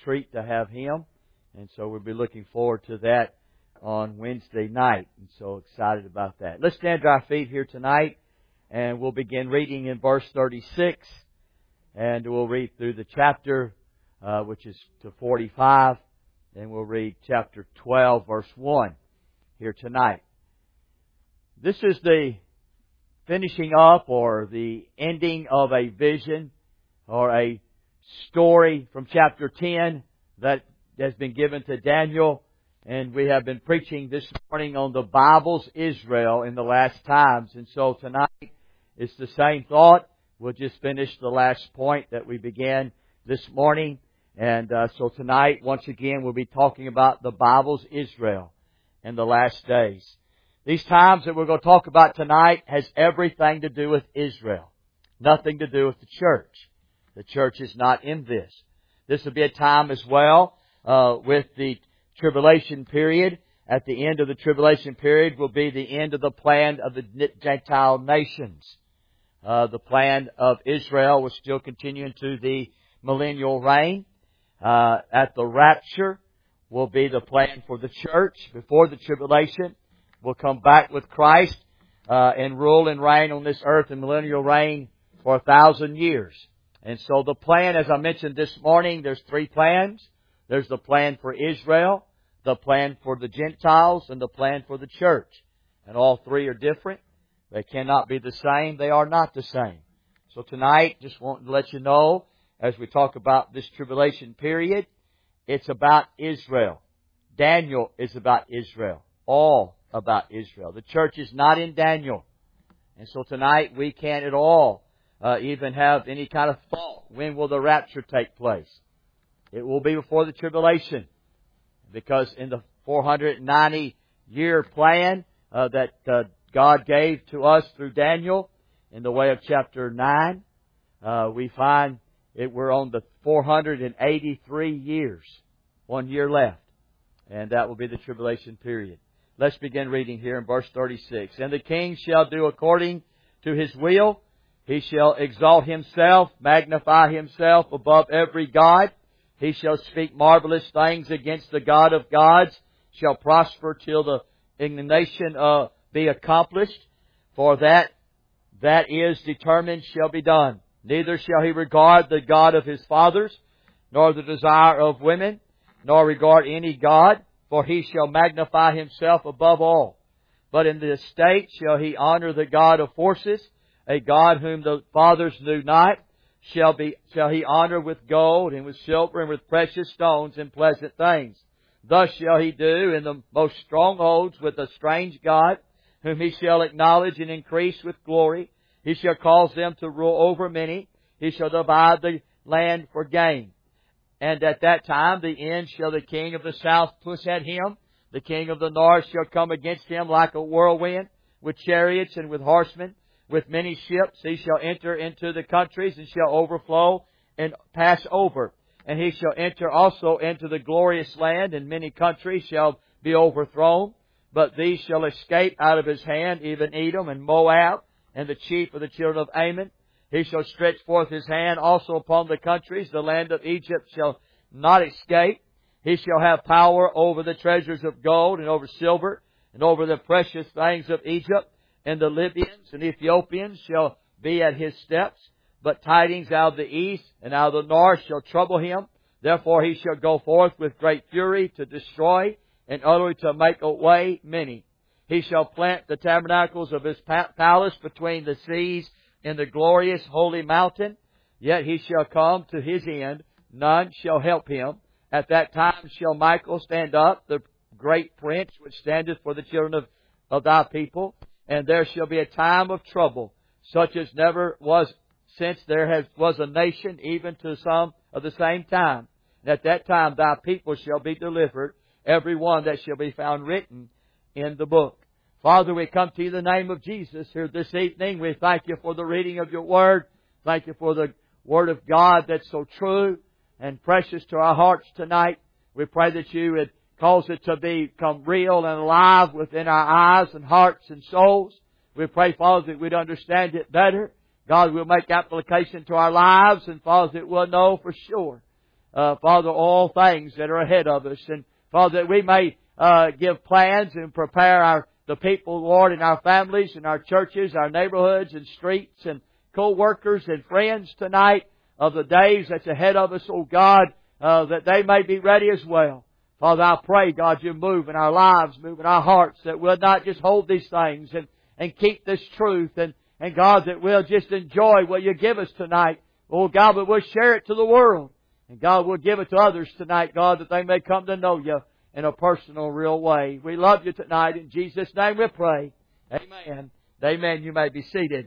treat to have him. And so we'll be looking forward to that on Wednesday night. And so excited about that. Let's stand to our feet here tonight. And we'll begin reading in verse 36. And we'll read through the chapter, which is to 45. Then we'll read chapter 12, verse 1 here tonight. This is the finishing up or the ending of a vision or a story from chapter 10 that has been given to Daniel. And we have been preaching this morning on the Bible's Israel in the last times. And so tonight it's the same thought. We'll just finish the last point that we began this morning. And so tonight, once again, we'll be talking about the Bible's Israel in the last days. These times that we're going to talk about tonight has everything to do with Israel. Nothing to do with the church. The church is not in this. This will be a time as well with the tribulation period. At the end of the tribulation period will be the end of the plan of the Gentile nations. The plan of Israel will still continue into the millennial reign. At the rapture will be the plan for the church before the tribulation. We'll come back with Christ and rule and reign on this earth in millennial reign for 1,000 years. And so the plan, as I mentioned this morning, there's three plans. There's the plan for Israel, the plan for the Gentiles, and the plan for the church. And all three are different. They cannot be the same. They are not the same. So tonight, just want to let you know, as we talk about this tribulation period, it's about Israel. Daniel is about Israel. All about Israel. The church is not in Daniel. And so tonight we can't at all even have any kind of thought. When will the rapture take place? It will be before the tribulation. Because in the 490-year plan that God gave to us through Daniel, in the way of chapter 9, we find we're on the 483 years. 1 year left. And that will be the tribulation period. Let's begin reading here in verse 36. And the king shall do according to his will. He shall exalt himself, magnify himself above every god. He shall speak marvelous things against the God of gods, shall prosper till the indignation be accomplished. For that is determined shall be done. Neither shall he regard the God of his fathers, nor the desire of women, nor regard any god, for he shall magnify himself above all. But in the estate shall he honor the God of forces, a God whom the fathers knew not, shall he honor with gold and with silver and with precious stones and pleasant things. Thus shall he do in the most strongholds with a strange God, whom he shall acknowledge and increase with glory. He shall cause them to rule over many. He shall divide the land for gain. And at that time the end shall the king of the south push at him. The king of the north shall come against him like a whirlwind, with chariots and with horsemen, with many ships. He shall enter into the countries and shall overflow and pass over. And he shall enter also into the glorious land, and many countries shall be overthrown. But these shall escape out of his hand, even Edom and Moab, and the chief of the children of Ammon. He shall stretch forth his hand also upon the countries. The land of Egypt shall not escape. He shall have power over the treasures of gold and over silver and over the precious things of Egypt. And the Libyans and Ethiopians shall be at his steps. But tidings out of the east and out of the north shall trouble him. Therefore he shall go forth with great fury to destroy and utterly to make away many. He shall plant the tabernacles of his palace between the seas in the glorious holy mountain. Yet he shall come to his end. None shall help him. At that time shall Michael stand up, the great prince which standeth for the children of thy people. And there shall be a time of trouble, such as never was since there was a nation, even to some of the same time. And at that time thy people shall be delivered, every one that shall be found written in the book. Father, we come to you in the name of Jesus here this evening. We thank you for the reading of your Word. Thank you for the Word of God that's so true and precious to our hearts tonight. We pray that you would cause it to become real and alive within our eyes and hearts and souls. We pray, Father, that we'd understand it better. God, we'll make application to our lives, and Father, that we'll know for sure Father, all things that are ahead of us. And Father, that we may give plans and prepare the people, Lord, in our families, in our churches, our neighborhoods and streets and co-workers and friends tonight of the days that's ahead of us, oh God, that they may be ready as well. Father, I pray, God, you move in our lives, move in our hearts, that we'll not just hold these things and keep this truth, and God, that we'll just enjoy what you give us tonight. Oh God, but we'll share it to the world. And God, we'll give it to others tonight, God, that they may come to know you in a personal, real way. We love you tonight. In Jesus' name we pray. Amen. Amen. You may be seated.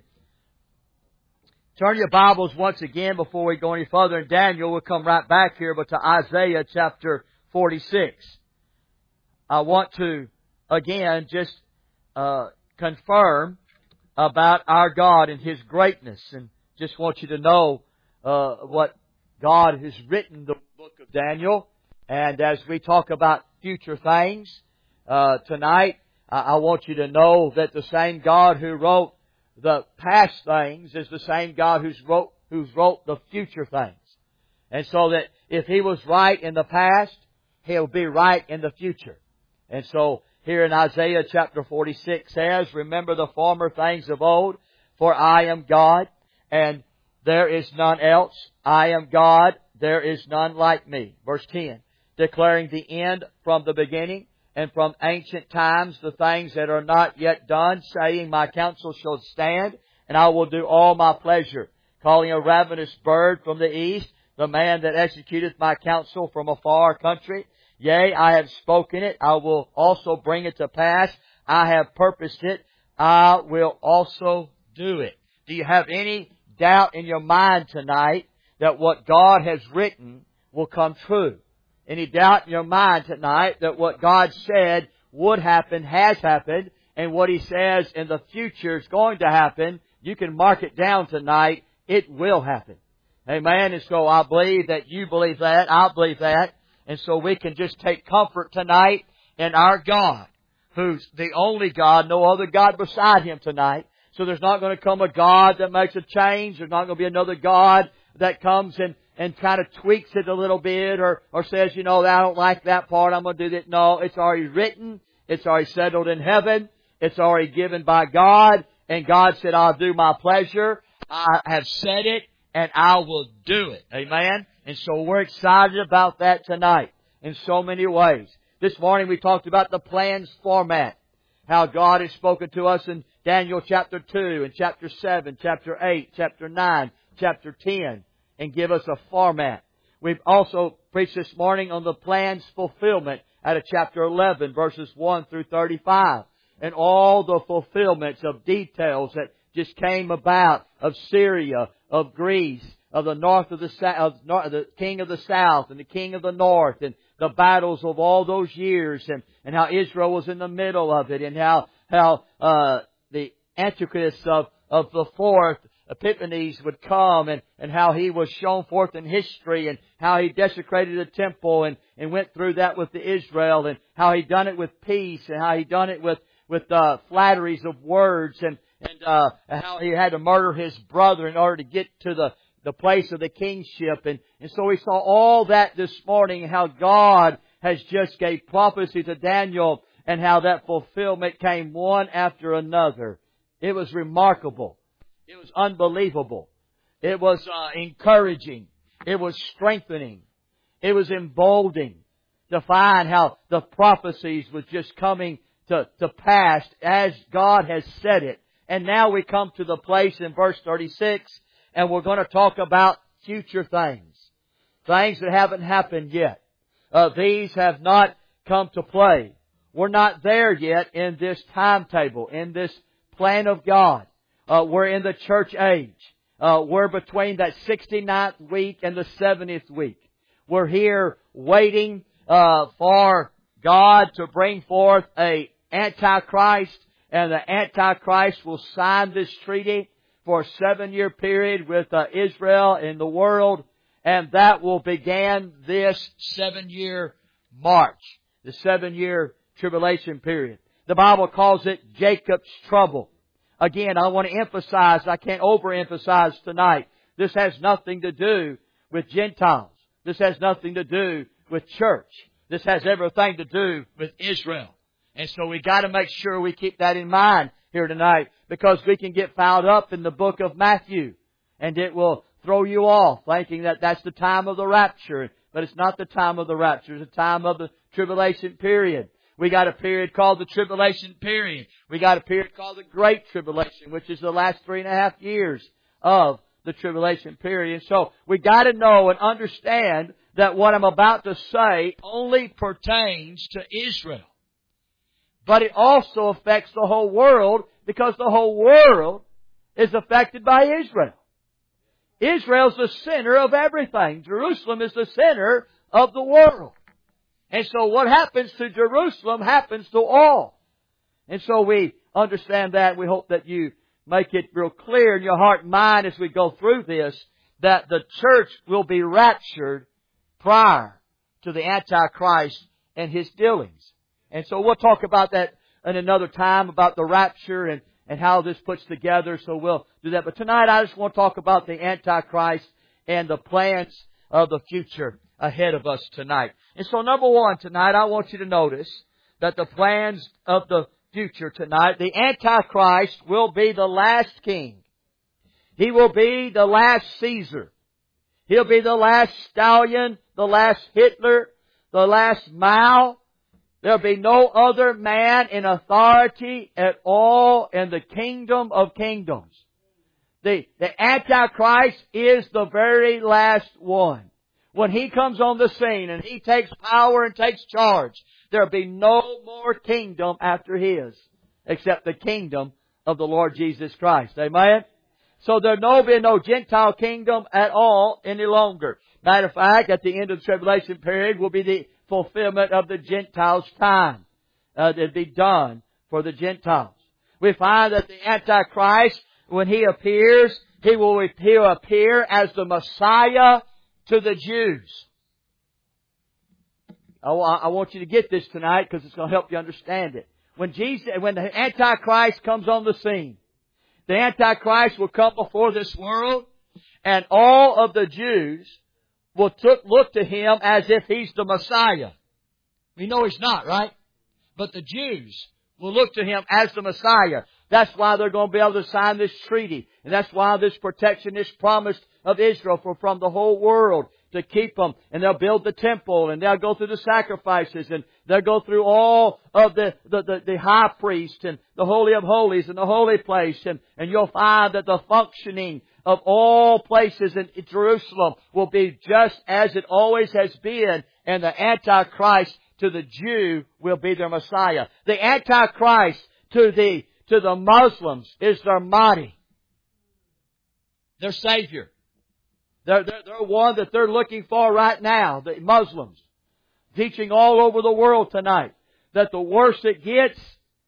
Turn your Bibles once again before we go any further in Daniel. We'll come right back here, but to Isaiah chapter 46. I want to, again, just confirm about our God and His greatness. And just want you to know what God has written in the book of Daniel. And as we talk about future things tonight, I want you to know that the same God who wrote the past things is the same God who's wrote the future things. And so that if He was right in the past, He'll be right in the future. And so here in Isaiah chapter 46 says, remember the former things of old, for I am God, and there is none else. I am God, there is none like me. Verse 10, declaring the end from the beginning, and from ancient times the things that are not yet done, saying, my counsel shall stand, and I will do all my pleasure. Calling a ravenous bird from the east, the man that executeth my counsel from a far country. Yea, I have spoken it, I will also bring it to pass. I have purposed it, I will also do it. Do you have any doubt in your mind tonight that what God has written will come true? Any doubt in your mind tonight that what God said would happen, has happened, and what He says in the future is going to happen? You can mark it down tonight. It will happen. Amen. And so I believe that you believe that. I believe that. And so we can just take comfort tonight in our God, who's the only God, no other God beside Him tonight. So there's not going to come a God that makes a change. There's not going to be another God that comes and kind of tweaks it a little bit or says, I don't like that part, I'm going to do that. No, it's already written. It's already settled in heaven. It's already given by God. And God said, I'll do my pleasure. I have said it, and I will do it. Amen? And so we're excited about that tonight in so many ways. This morning we talked about the plans format. How God has spoken to us in Daniel chapter 2 and chapter 7, chapter 8, chapter 9, chapter 10, and give us a format. We've also preached this morning on the plans fulfillment out of chapter 11, verses 1 through 35. And all the fulfillments of details that just came about of Syria, of Greece, of the north of the south, the king of the south and the king of the north, and the battles of all those years, and how Israel was in the middle of it, and how the Antichrist of the fourth Epiphanes would come, and how he was shown forth in history, and how he desecrated the temple and went through that with Israel, and how he done it with peace, and how he done it with flatteries of words, and how he had to murder his brother in order to get to the place of the kingship. And so we saw all that this morning, how God has just gave prophecy to Daniel and how that fulfillment came one after another. It was remarkable. It was unbelievable. It was encouraging. It was strengthening. It was emboldening to find how the prophecies was just coming to pass as God has said it. And now we come to the place in verse 36, and we're going to talk about future things. Things that haven't happened yet. These have not come to play. We're not there yet in this timetable, in this plan of God. We're in the church age. We're between that 69th week and the 70th week. We're here waiting for God to bring forth a Antichrist, and the Antichrist will sign this treaty for a 7-year period with Israel in the world, and that will begin this 7-year march, the 7-year tribulation period. The Bible calls it Jacob's trouble. Again, I want to emphasize, I can't overemphasize tonight, this has nothing to do with Gentiles. This has nothing to do with church. This has everything to do with Israel. And so we got to make sure we keep that in mind here tonight, because we can get fouled up in the book of Matthew, and it will throw you off thinking that that's the time of the rapture. But it's not the time of the rapture. It's the time of the tribulation period. We got a period called the tribulation period. We got a period called the Great Tribulation, which is the last 3.5 years of the tribulation period. So we got to know and understand that what I'm about to say only pertains to Israel. But it also affects the whole world, because the whole world is affected by Israel. Israel's the center of everything. Jerusalem is the center of the world. And so what happens to Jerusalem happens to all. And so we understand that. We hope that you make it real clear in your heart and mind as we go through this, that the church will be raptured prior to the Antichrist and his dealings. And so we'll talk about that in another time, about the rapture and how this puts together. So we'll do that. But tonight I just want to talk about the Antichrist and the plans of the future ahead of us tonight. And so number one tonight, I want you to notice that the plans of the future tonight, the Antichrist will be the last king. He will be the last Caesar. He'll be the last stallion, the last Hitler, the last Mao. There'll be no other man in authority at all in the kingdom of kingdoms. The Antichrist is the very last one. When he comes on the scene and he takes power and takes charge, there'll be no more kingdom after his, except the kingdom of the Lord Jesus Christ. Amen? So there'll be no Gentile kingdom at all any longer. Matter of fact, at the end of the tribulation period will be the fulfillment of the Gentiles' time. It'll be done for the Gentiles. We find that the Antichrist, when he appears, he'll appear as the Messiah to the Jews. I want you to get this tonight, because it's going to help you understand it. When the Antichrist comes on the scene, the Antichrist will come before this world, and all of the Jews will look to him as if he's the Messiah. We know he's not, right? But the Jews will look to him as the Messiah. That's why they're going to be able to sign this treaty. And that's why this protection is promised of Israel from the whole world to keep them. And they'll build the temple, and they'll go through the sacrifices, and they'll go through all of the high priest and the Holy of Holies and the holy place. And you'll find that the functioning of all places in Jerusalem will be just as it always has been. And the Antichrist to the Jew will be their Messiah. The Antichrist to the Muslims is their Mahdi, their Savior. They're one that they're looking for right now, the Muslims. Teaching all over the world tonight that the worse it gets,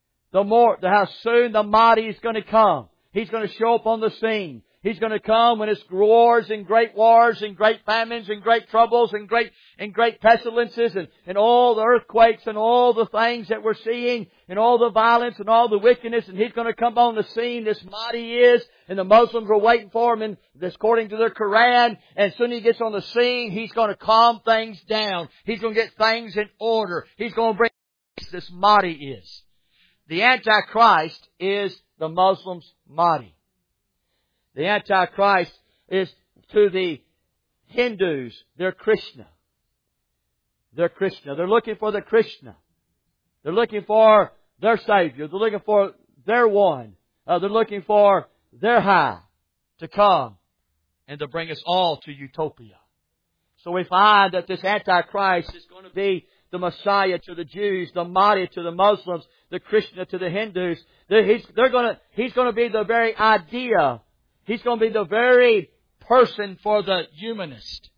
how soon the Mahdi is going to come. He's going to show up on the scene. He's going to come when it's wars and great famines and great troubles and great pestilences and all the earthquakes and all the things that we're seeing and all the violence and all the wickedness. And He's going to come on the scene, this Mahdi is, and the Muslims are waiting for Him, and this according to their Quran. And as soon as He gets on the scene, He's going to calm things down. He's going to get things in order. He's going to bring this Mahdi is. The Antichrist is the Muslims' Mahdi. The Antichrist is to the Hindus, they're Krishna. They're Krishna. They're looking for the Krishna. They're looking for their Savior. They're looking for their one. They're looking for their high to come and to bring us all to utopia. So we find that this Antichrist is going to be the Messiah to the Jews, the Mahdi to the Muslims, the Krishna to the Hindus. He's going to be the very idea. He's going to be the very person for the humanist.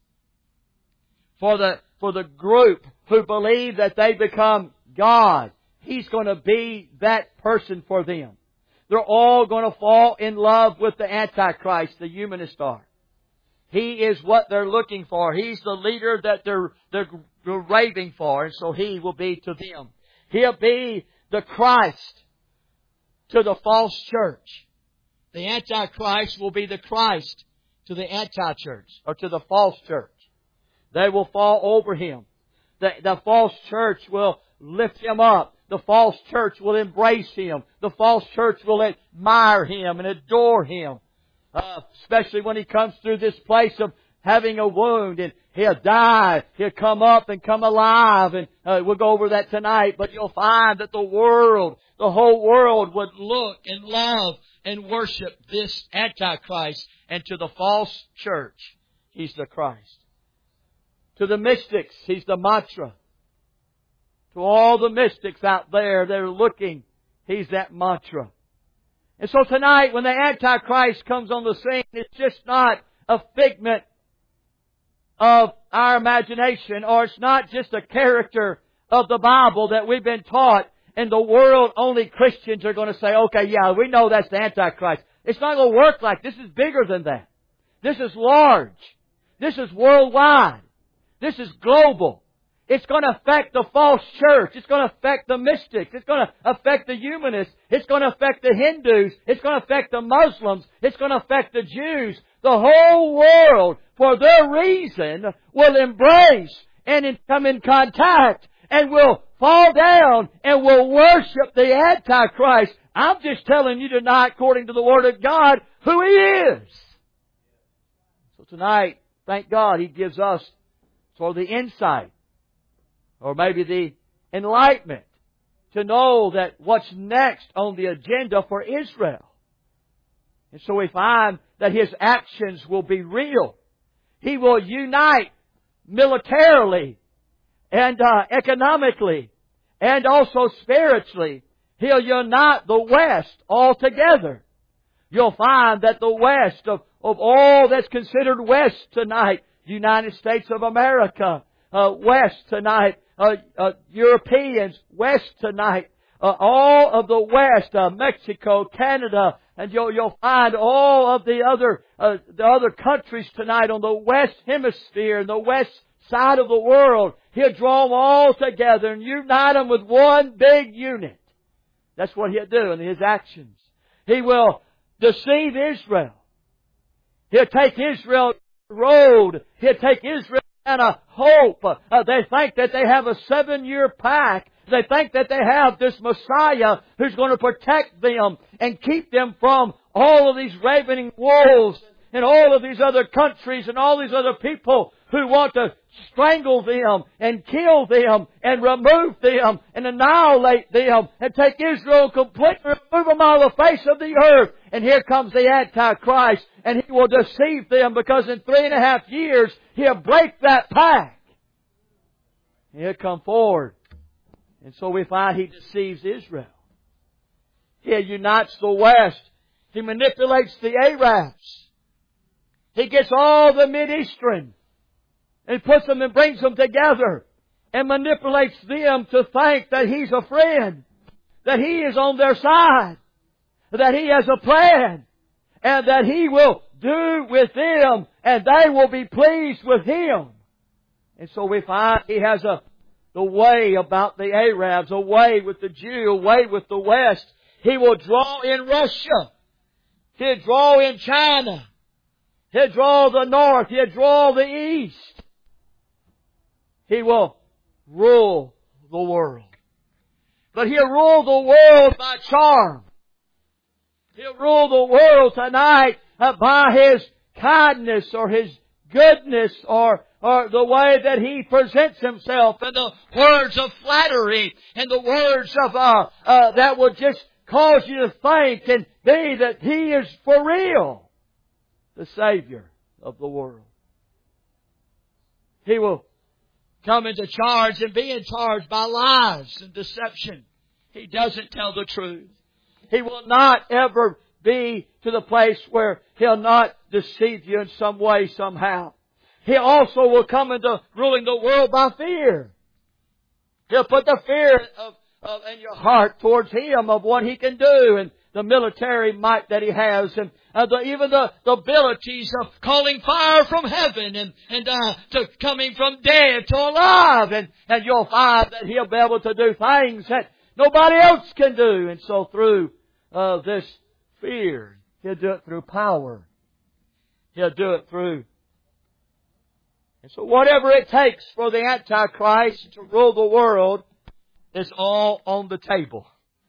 For the group who believe that they become God. He's going to be that person for them. They're all going to fall in love with the Antichrist, the humanists are. He is what they're looking for. He's the leader that they're raving for. And so He will be to them. He'll be the Christ to the false church. The Antichrist will be the Christ to the anti-church or to the false church. They will fall over Him. The false church will lift Him up. The false church will embrace Him. The false church will admire Him and adore Him. Especially when He comes through this place of having a wound, and He'll die. He'll come up and come alive. And we'll go over that tonight. But you'll find that the whole world would look and love and worship this Antichrist. And to the false church, He's the Christ. To the mystics, He's the mantra. To all the mystics out there that are looking, He's that mantra. And so tonight, when the Antichrist comes on the scene, it's just not a figment of our imagination, or it's not just a character of the Bible that we've been taught, and the world only Christians are going to say, okay, yeah, we know that's the Antichrist. It's not going to work like this. This is bigger than that. This is large. This is worldwide. This is global. It's going to affect the false church. It's going to affect the mystics. It's going to affect the humanists. It's going to affect the Hindus. It's going to affect the Muslims. It's going to affect the Jews. The whole world, for their reason, will embrace and come in contact and will fall down and will worship the Antichrist. I'm just telling you tonight, according to the Word of God, who He is. So tonight, thank God He gives us sort of the insight, or maybe the enlightenment, to know that what's next on the agenda for Israel. And so we find that His actions will be real. He will unite militarily and economically and also spiritually. He'll unite the West altogether. You'll find that the West, of all that's considered West tonight, United States of America, West tonight, Europeans, West tonight, all of the West, Mexico, Canada, and you'll find all of the other countries tonight on the West Hemisphere and the West side of the world. He'll draw them all together and unite them with one big unit. That's what He'll do in His actions. He will deceive Israel. He'll take Israel road. He'll take Israel and a hope. They think that they have a 7-year pact. They think that they have this Messiah who's going to protect them and keep them from all of these ravening wolves and all of these other countries and all these other people who want to strangle them and kill them and remove them and annihilate them and take Israel completely, remove them out of the face of the earth. And here comes the Antichrist, and he will deceive them, because in 3.5 years he'll break that pact. He'll come forward. And so we find he deceives Israel. He unites the West. He manipulates the Arabs. He gets all the Mid-Eastern and puts them and brings them together and manipulates them to think that he's a friend, that he is on their side, that he has a plan, and that he will do with them and they will be pleased with him. And so we find he has the way about the Arabs, a way with the Jew, a way with the West. He will draw in Russia. He'll draw in China. He'll draw the North. He'll draw the East. He will rule the world. But he'll rule the world by charm. He'll rule the world tonight by his kindness or his goodness or the way that he presents himself, and the words of flattery and the words of that will just cause you to think and be that he is for real the Savior of the world. He will come into charge and be in charge by lies and deception. He doesn't tell the truth. He will not ever be to the place where he'll not deceive you in some way, somehow. He also will come into ruling the world by fear. He'll put the fear in your heart towards him of what he can do, and the military might that he has, and even the abilities of calling fire from heaven and to coming from dead to alive. And you'll find that he'll be able to do things that nobody else can do. And so through this fear, he'll do it through power. He'll do it through And so whatever it takes for the Antichrist to rule the world is all on the table.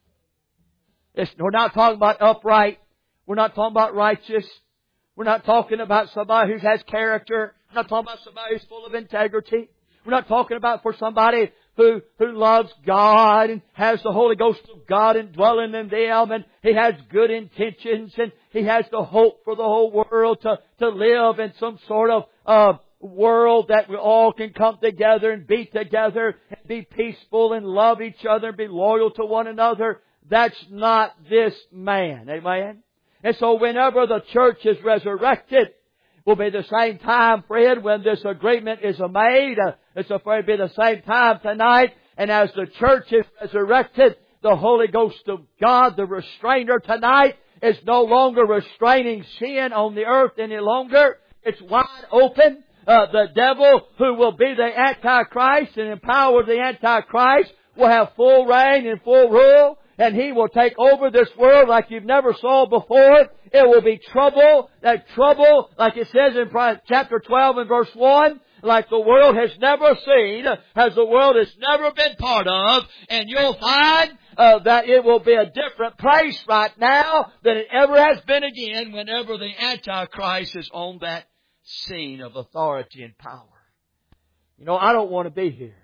We're not talking about upright. We're not talking about righteous. We're not talking about somebody who has character. We're not talking about somebody who's full of integrity. We're not talking about for somebody who loves God and has the Holy Ghost of God indwelling in them, and he has good intentions, and he has the hope for the whole world to live in some sort of world that we all can come together and be together and be peaceful and love each other and be loyal to one another. That's not this man. Amen? And so whenever the church is resurrected, will be the same time, friend, when this agreement is made. It's afraid to be the same time tonight. And as the church is resurrected, the Holy Ghost of God, the restrainer tonight, is no longer restraining sin on the earth any longer. It's wide open. The devil, who will be the Antichrist and empower the Antichrist, will have full reign and full rule. And he will take over this world like you've never saw before. It will be trouble. That trouble, like it says in chapter 12 and verse 1, like the world has never seen, as the world has never been part of. And you'll find that it will be a different place right now than it ever has been again whenever the Antichrist is on that scene of authority and power. You know, I don't want to be here.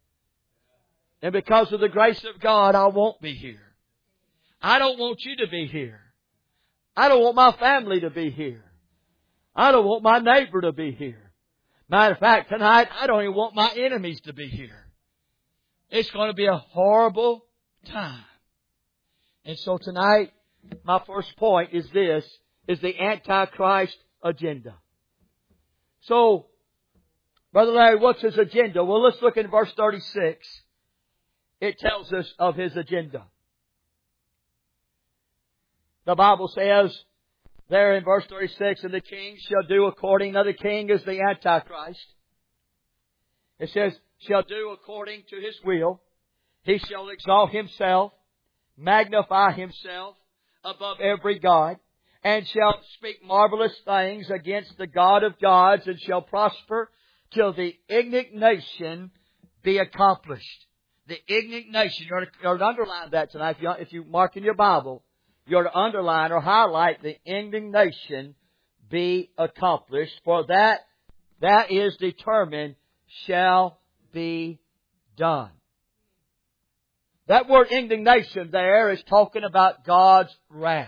And because of the grace of God, I won't be here. I don't want you to be here. I don't want my family to be here. I don't want my neighbor to be here. Matter of fact, tonight, I don't even want my enemies to be here. It's going to be a horrible time. And so tonight, my first point is this, is the Antichrist agenda. So, Brother Larry, what's his agenda? Well, let's look at verse 36. It tells us of his agenda. The Bible says there in verse 36, and the king shall do according. Now the king is the Antichrist. It says, shall do according to his will. He shall exalt himself, magnify himself above every god, and shall speak marvelous things against the God of gods, and shall prosper till the indignation be accomplished. The indignation. You're to underline that tonight. If you mark in your Bible, you're to underline or highlight the indignation be accomplished. For that is determined shall be done. That word indignation there is talking about God's wrath.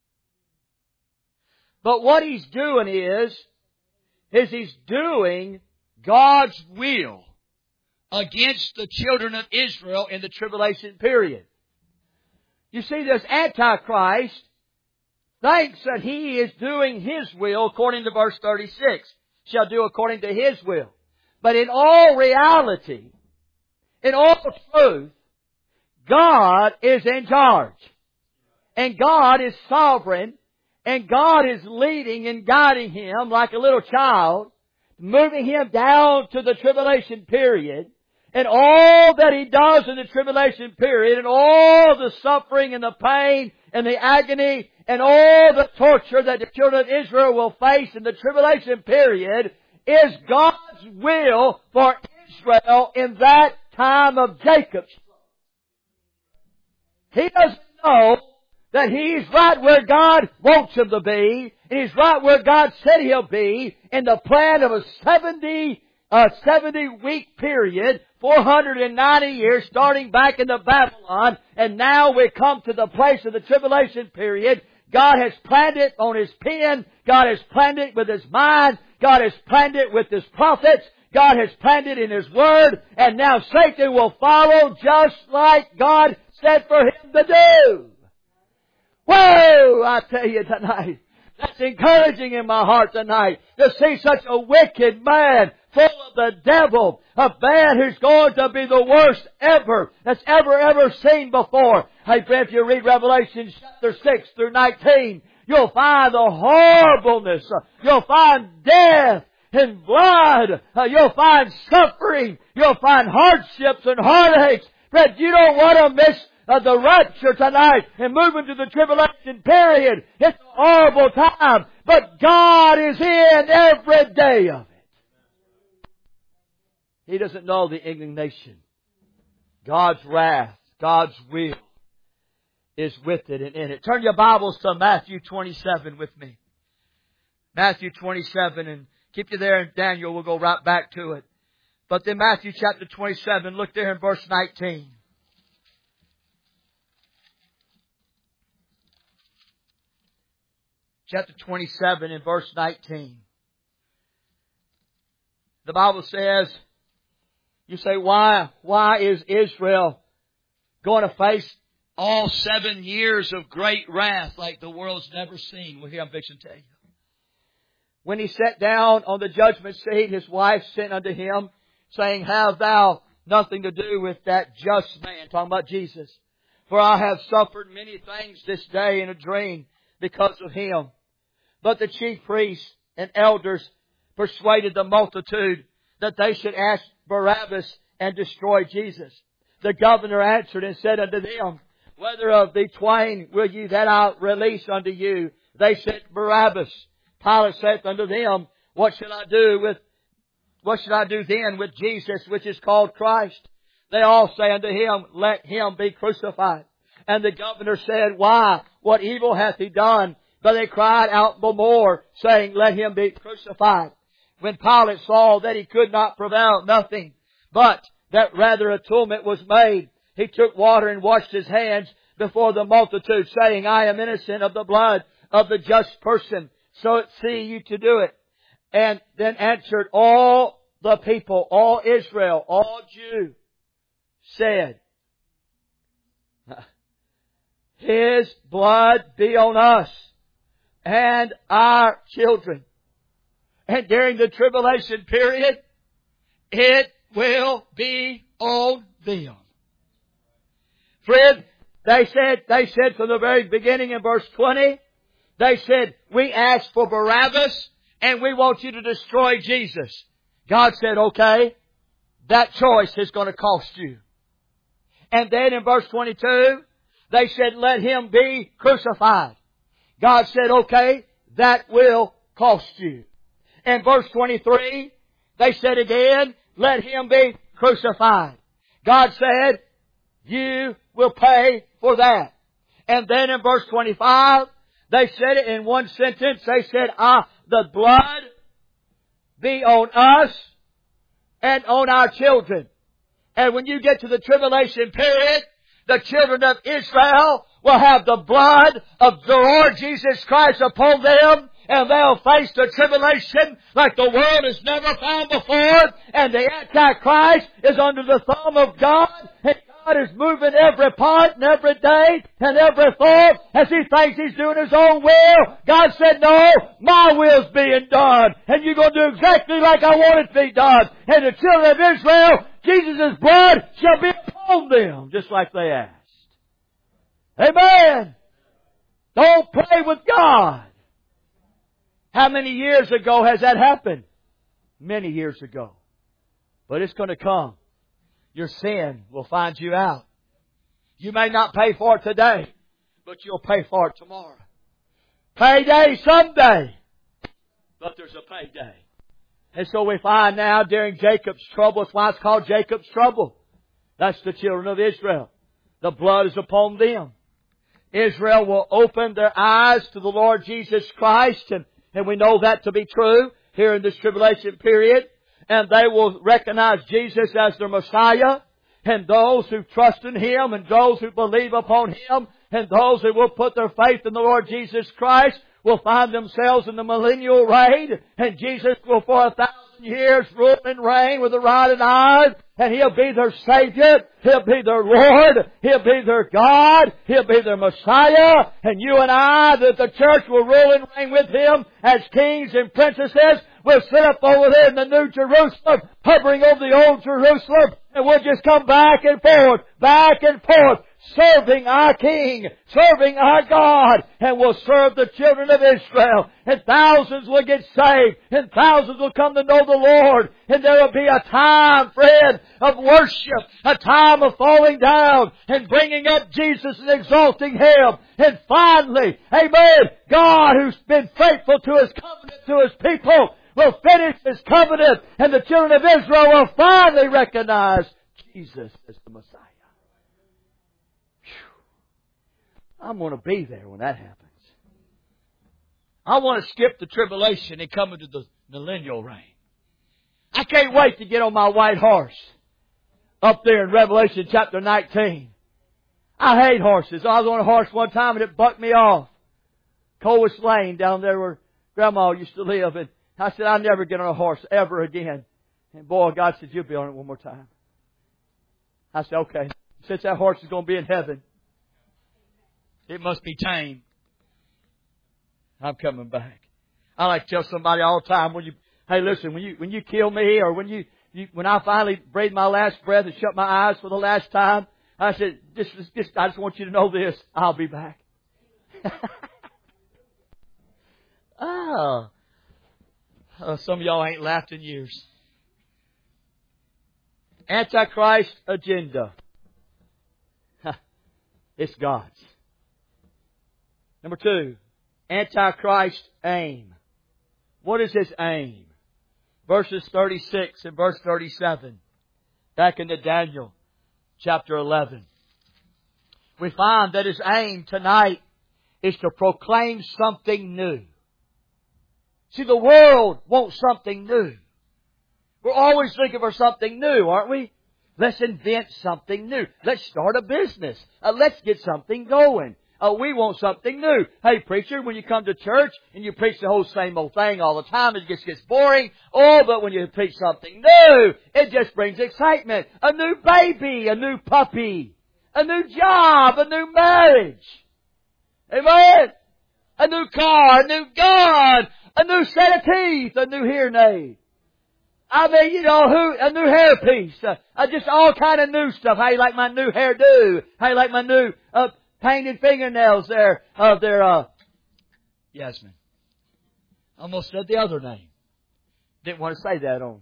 But what he's doing is he's doing God's will against the children of Israel in the tribulation period. You see, this Antichrist thinks that he is doing his will according to verse 36. Shall do according to his will. But in all reality, in all truth, God is in charge. And God is sovereign. And God is leading and guiding him like a little child, moving him down to the tribulation period. And all that he does in the tribulation period, and all the suffering and the pain and the agony and all the torture that the children of Israel will face in the tribulation period is God's will for Israel in that time of Jacob's. He doesn't know that he's right where God wants him to be, and he's right where God said he'll be in the plan of a 70-week period, 490 years, starting back into Babylon, and now we come to the place of the tribulation period. God has planned it on His pen. God has planned it with His mind. God has planned it with His prophets. God has planned it in His Word. And now Satan will follow just like God said for him to do. Whoa! I tell you tonight, that's encouraging in my heart tonight to see such a wicked man full of the devil, a man who's going to be the worst ever that's ever seen before. Hey friend, if you read Revelation chapter 6 through 19, you'll find the horribleness. You'll find death and blood. You'll find suffering. You'll find hardships and heartaches. Friend, you don't want to miss the rapture tonight and move into the tribulation period. It's a horrible time, but God is in every day of it. He doesn't know the indignation. God's wrath, God's will is with it and in it. Turn your Bibles to Matthew 27 with me. Matthew 27, and keep you there in Daniel. We'll go right back to it. But then Matthew chapter 27, look there in verse 19. Chapter 27 and verse 19. The Bible says, you say, why is Israel going to face all 7 years of great wrath like the world's never seen? Well, here I'm fixing to tell you. When he sat down on the judgment seat, his wife sent unto him, saying, have thou nothing to do with that just man, talking about Jesus. For I have suffered many things this day in a dream because of him. But the chief priests and elders persuaded the multitude that they should ask Barabbas and destroy Jesus. The governor answered and said unto them, whether of the twain will ye that I release unto you? They said, Barabbas. Pilate saith unto them, what shall I do then with Jesus, which is called Christ? They all say unto him, let him be crucified. And the governor said, why? What evil hath he done? But they cried out the more, saying, let him be crucified. When Pilate saw that he could not prevail nothing, but that rather a tumult was made, he took water and washed his hands before the multitude, saying, I am innocent of the blood of the just person. So see you to do it. And then answered all the people, all Israel, all Jew, said, his blood be on us and our children. And during the tribulation period, it will be on them. Friend, they said from the very beginning in verse 20, they said, we asked for Barabbas and we want you to destroy Jesus. God said, okay, that choice is going to cost you. And then in verse 22, they said, let him be crucified. God said, okay, that will cost you. In verse 23, they said again, let him be crucified. God said, you will pay for that. And then in verse 25, they said it in one sentence. They said, the blood be on us and on our children. And when you get to the tribulation period, the children of Israel will have the blood of the Lord Jesus Christ upon them, and they'll face the tribulation like the world has never found before, and the Antichrist is under the thumb of God, and God is moving every part and every day and every thought as He thinks He's doing His own will. God said, no, my will's being done, and you're going to do exactly like I want it to be done. And the children of Israel, Jesus' blood shall be upon them, just like they asked. Amen. Don't play with God. How many years ago has that happened? Many years ago. But it's going to come. Your sin will find you out. You may not pay for it today, but you'll pay for it tomorrow. Payday someday. But there's a payday. And so we find now during Jacob's trouble, that's why it's called Jacob's trouble. That's the children of Israel. The blood is upon them. Israel will open their eyes to the Lord Jesus Christ, and we know that to be true here in this tribulation period. And they will recognize Jesus as their Messiah. And those who trust in Him, and those who believe upon Him, and those who will put their faith in the Lord Jesus Christ will find themselves in the millennial reign. And Jesus will for 1,000 years rule and reign with a rod and iron. And He'll be their Savior. He'll be their Lord. He'll be their God. He'll be their Messiah. And you and I, that the church will rule and reign with Him as kings and princesses. We'll sit up over there in the New Jerusalem, hovering over the Old Jerusalem, and we'll just come back and forth, serving our King, serving our God, and we'll serve the children of Israel. And thousands will get saved, and thousands will come to know the Lord. And there will be a time, friend, of worship, a time of falling down and bringing up Jesus and exalting Him. And finally, amen, God, who's been faithful to His covenant, to His people, will finish His covenant, and the children of Israel will finally recognize Jesus as the Messiah. Whew. I'm going to be there when that happens. I want to skip the tribulation and come into the millennial reign. I can't wait to get on my white horse up there in Revelation chapter 19. I hate horses. I was on a horse one time and it bucked me off. Colwis Lane down there where Grandma used to live. And I said, I'll never get on a horse ever again. And boy, God said, you'll be on it one more time. I said, okay. Since that horse is going to be in heaven, it must be tame. I'm coming back. I like to tell somebody all the time, hey, listen, when you kill me, or when I finally breathe my last breath and shut my eyes for the last time, I said, I just want you to know this, I'll be back. Some of y'all ain't laughed in years. Antichrist agenda. It's God's. Number 2. Antichrist aim. What is his aim? Verses 36 and verse 37. Back into Daniel chapter 11. We find that his aim tonight is to proclaim something new. See, the world wants something new. We're always looking for something new, aren't we? Let's invent something new. Let's start a business. Let's get something going. We want something new. Hey, preacher, when you come to church and you preach the whole same old thing all the time, it just gets boring. Oh, but when you preach something new, it just brings excitement. A new baby, a new puppy, a new job, a new marriage. Amen? A new car, a new gun, a new set of teeth, a new hearing aid. I mean, a new hairpiece. Just all kind of new stuff. How you like my new hairdo? How you like my new painted fingernails there of their Yasmin. Almost said the other name. Didn't want to say that on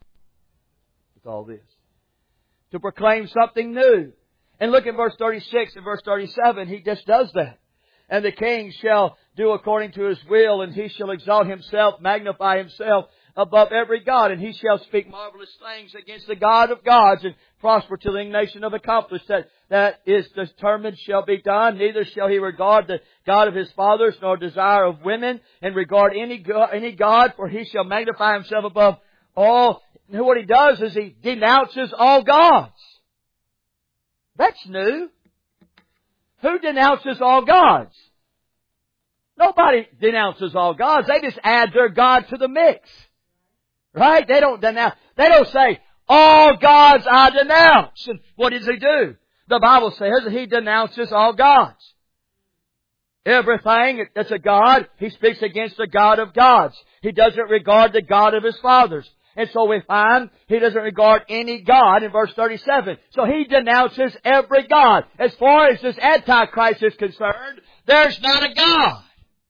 with all this. To proclaim something new. And look at verse 36 and verse 37. He just does that. And the king shall do according to his will, and he shall exalt himself, magnify himself above every god, and he shall speak marvelous things against the God of gods, and prosper till the nation of accomplished that is determined shall be done. Neither shall he regard the God of his fathers, nor desire of women, and regard any god, for he shall magnify himself above all. And what he does is he denounces all gods. That's new. Who denounces all gods? Nobody denounces all gods. They just add their God to the mix. Right? They don't denounce. They don't say, all gods I denounce. And what does he do? The Bible says that he denounces all gods. Everything that's a god, he speaks against the God of gods. He doesn't regard the God of his fathers. And so we find he doesn't regard any God in verse 37. So he denounces every God. As far as this Antichrist is concerned, there's not a God.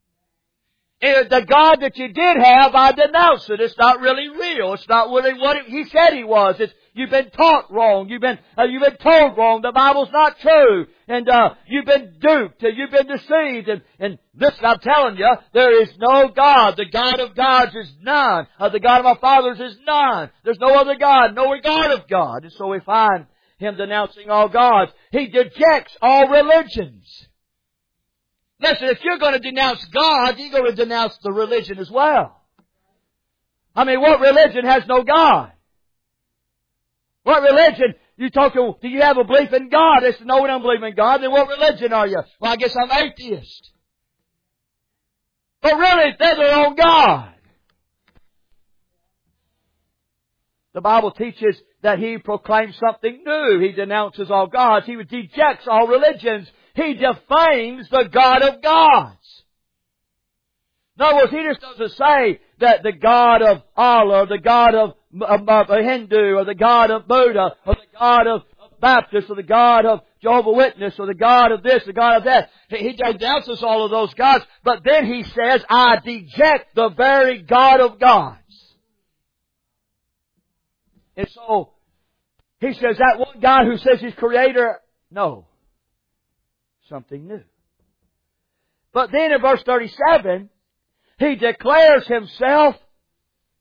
The God that you did have, I denounce it. It's not really real. It's not really what he said he was. You've been taught wrong. You've been told wrong. The Bible's not true. And you've been duped. You've been deceived. And this, I'm telling you, there is no God. The God of gods is none. The God of our fathers is none. There's no other God, no regard of God. And so we find him denouncing all gods. He dejects all religions. Listen, if you're going to denounce God, you're going to denounce the religion as well. I mean, what religion has no God? What religion, you talk to, do you have a belief in God? They say, no, we don't believe in God. Then what religion are you? Well, I guess I'm atheist. But really, they're their own God. The Bible teaches that he proclaims something new. He denounces all gods. He dejects all religions. He defames the God of gods. In other words, he just doesn't say that the God of Allah, or the God of a Hindu, or the God of Buddha, or the God of Baptist, or the God of Jehovah's Witness, or the God of this, the God of that. He denounces all of those gods, but then he says, I deject the very God of gods. And so, he says, that one God who says he's creator, no. Something new. But then in verse 37, he declares himself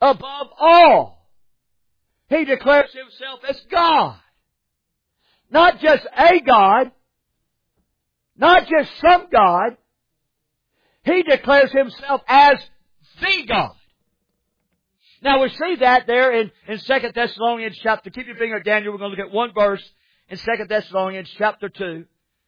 above all. He declares Himself as God. Not just a God, not just some God. He declares Himself as the God. Now we see that there in 2 Thessalonians chapter, keep your finger at Daniel, we're going to look at one verse in 2 Thessalonians chapter 2.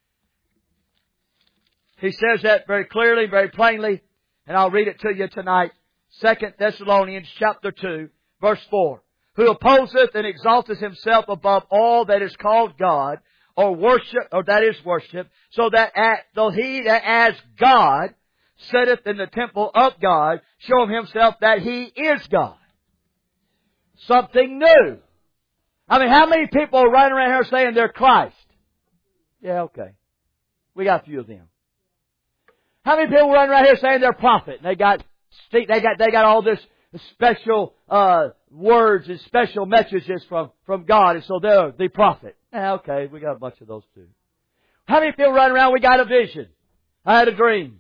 He says that very clearly, very plainly, and I'll read it to you tonight. 2 Thessalonians chapter 2, verse 4. Who opposeth and exalteth himself above all that is called God, or worship, or that is worship, so that though he that as God sitteth in the temple of God, show himself that He is God. Something new. I mean, how many people are running around here saying they're Christ? Yeah, okay. We got a few of them. How many people running around here saying they're prophet? And they got all this special words and special messages from God, and so they're the prophet. Yeah, okay, we got a bunch of those too. How many people running around, we got a vision? I had a dream.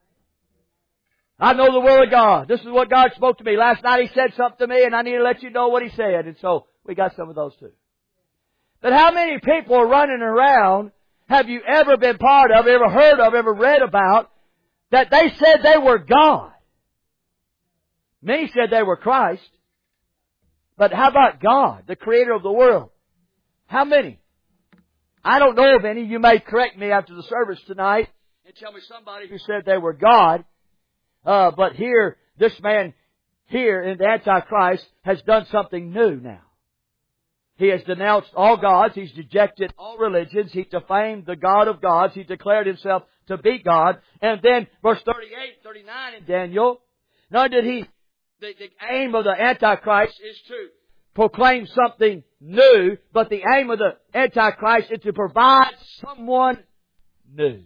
I know the will of God. This is what God spoke to me. Last night He said something to me, and I need to let you know what He said. And so we got some of those too. But how many people are running around, have you ever been part of, ever heard of, ever read about, that they said they were God? Many said they were Christ. But how about God, the Creator of the world? How many? I don't know of any. You may correct me after the service tonight and tell me somebody who said they were God. But here, this man here in the Antichrist has done something new now. He has denounced all gods. He's rejected all religions. He defamed the God of gods. He declared Himself to be God. And then verse 38, 39 in Daniel, not did he, the aim of the Antichrist is to proclaim something new, but the aim of the Antichrist is to provide someone new.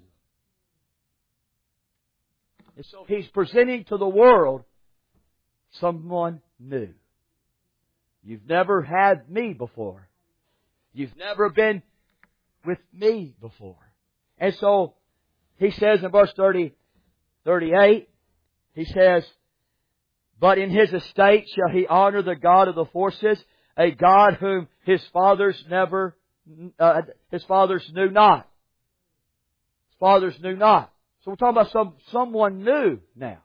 And so he's presenting to the world someone new. You've never had me before. You've never been with me before. And so he says in verse 38, he says, but in his estate shall he honor the God of the forces, a God whom his fathers knew not. His fathers knew not. So we're talking about someone new now.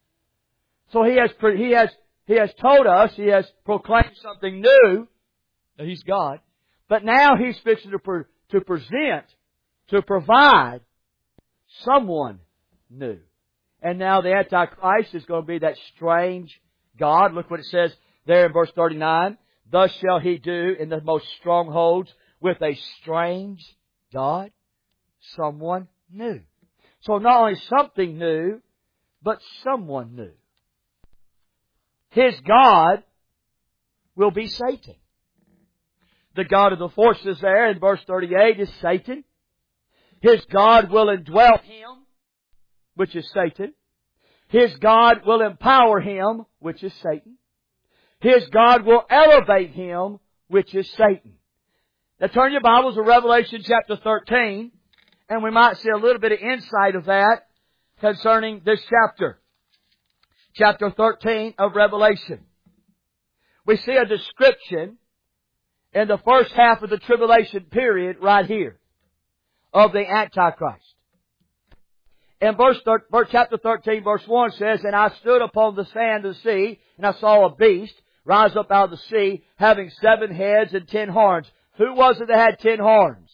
So he has told us, He has proclaimed something new, that He's God, but now He's fixing to present, to provide someone new. And now the Antichrist is going to be that strange God. Look what it says there in verse 39. Thus shall he do in the most strongholds with a strange God, someone new. So not only something new, but someone new. His God will be Satan. The God of the forces there in verse 38 is Satan. His God will indwell him, which is Satan. His God will empower him, which is Satan. His God will elevate him, which is Satan. Now turn your Bibles to Revelation chapter 13, and we might see a little bit of insight of that concerning this chapter. Chapter 13 of Revelation. We see a description in the first half of the tribulation period right here of the Antichrist. In chapter 13, verse 1 says, and I stood upon the sand of the sea, and I saw a beast rise up out of the sea, having 7 heads and 10 horns. Who was it that had 10 horns?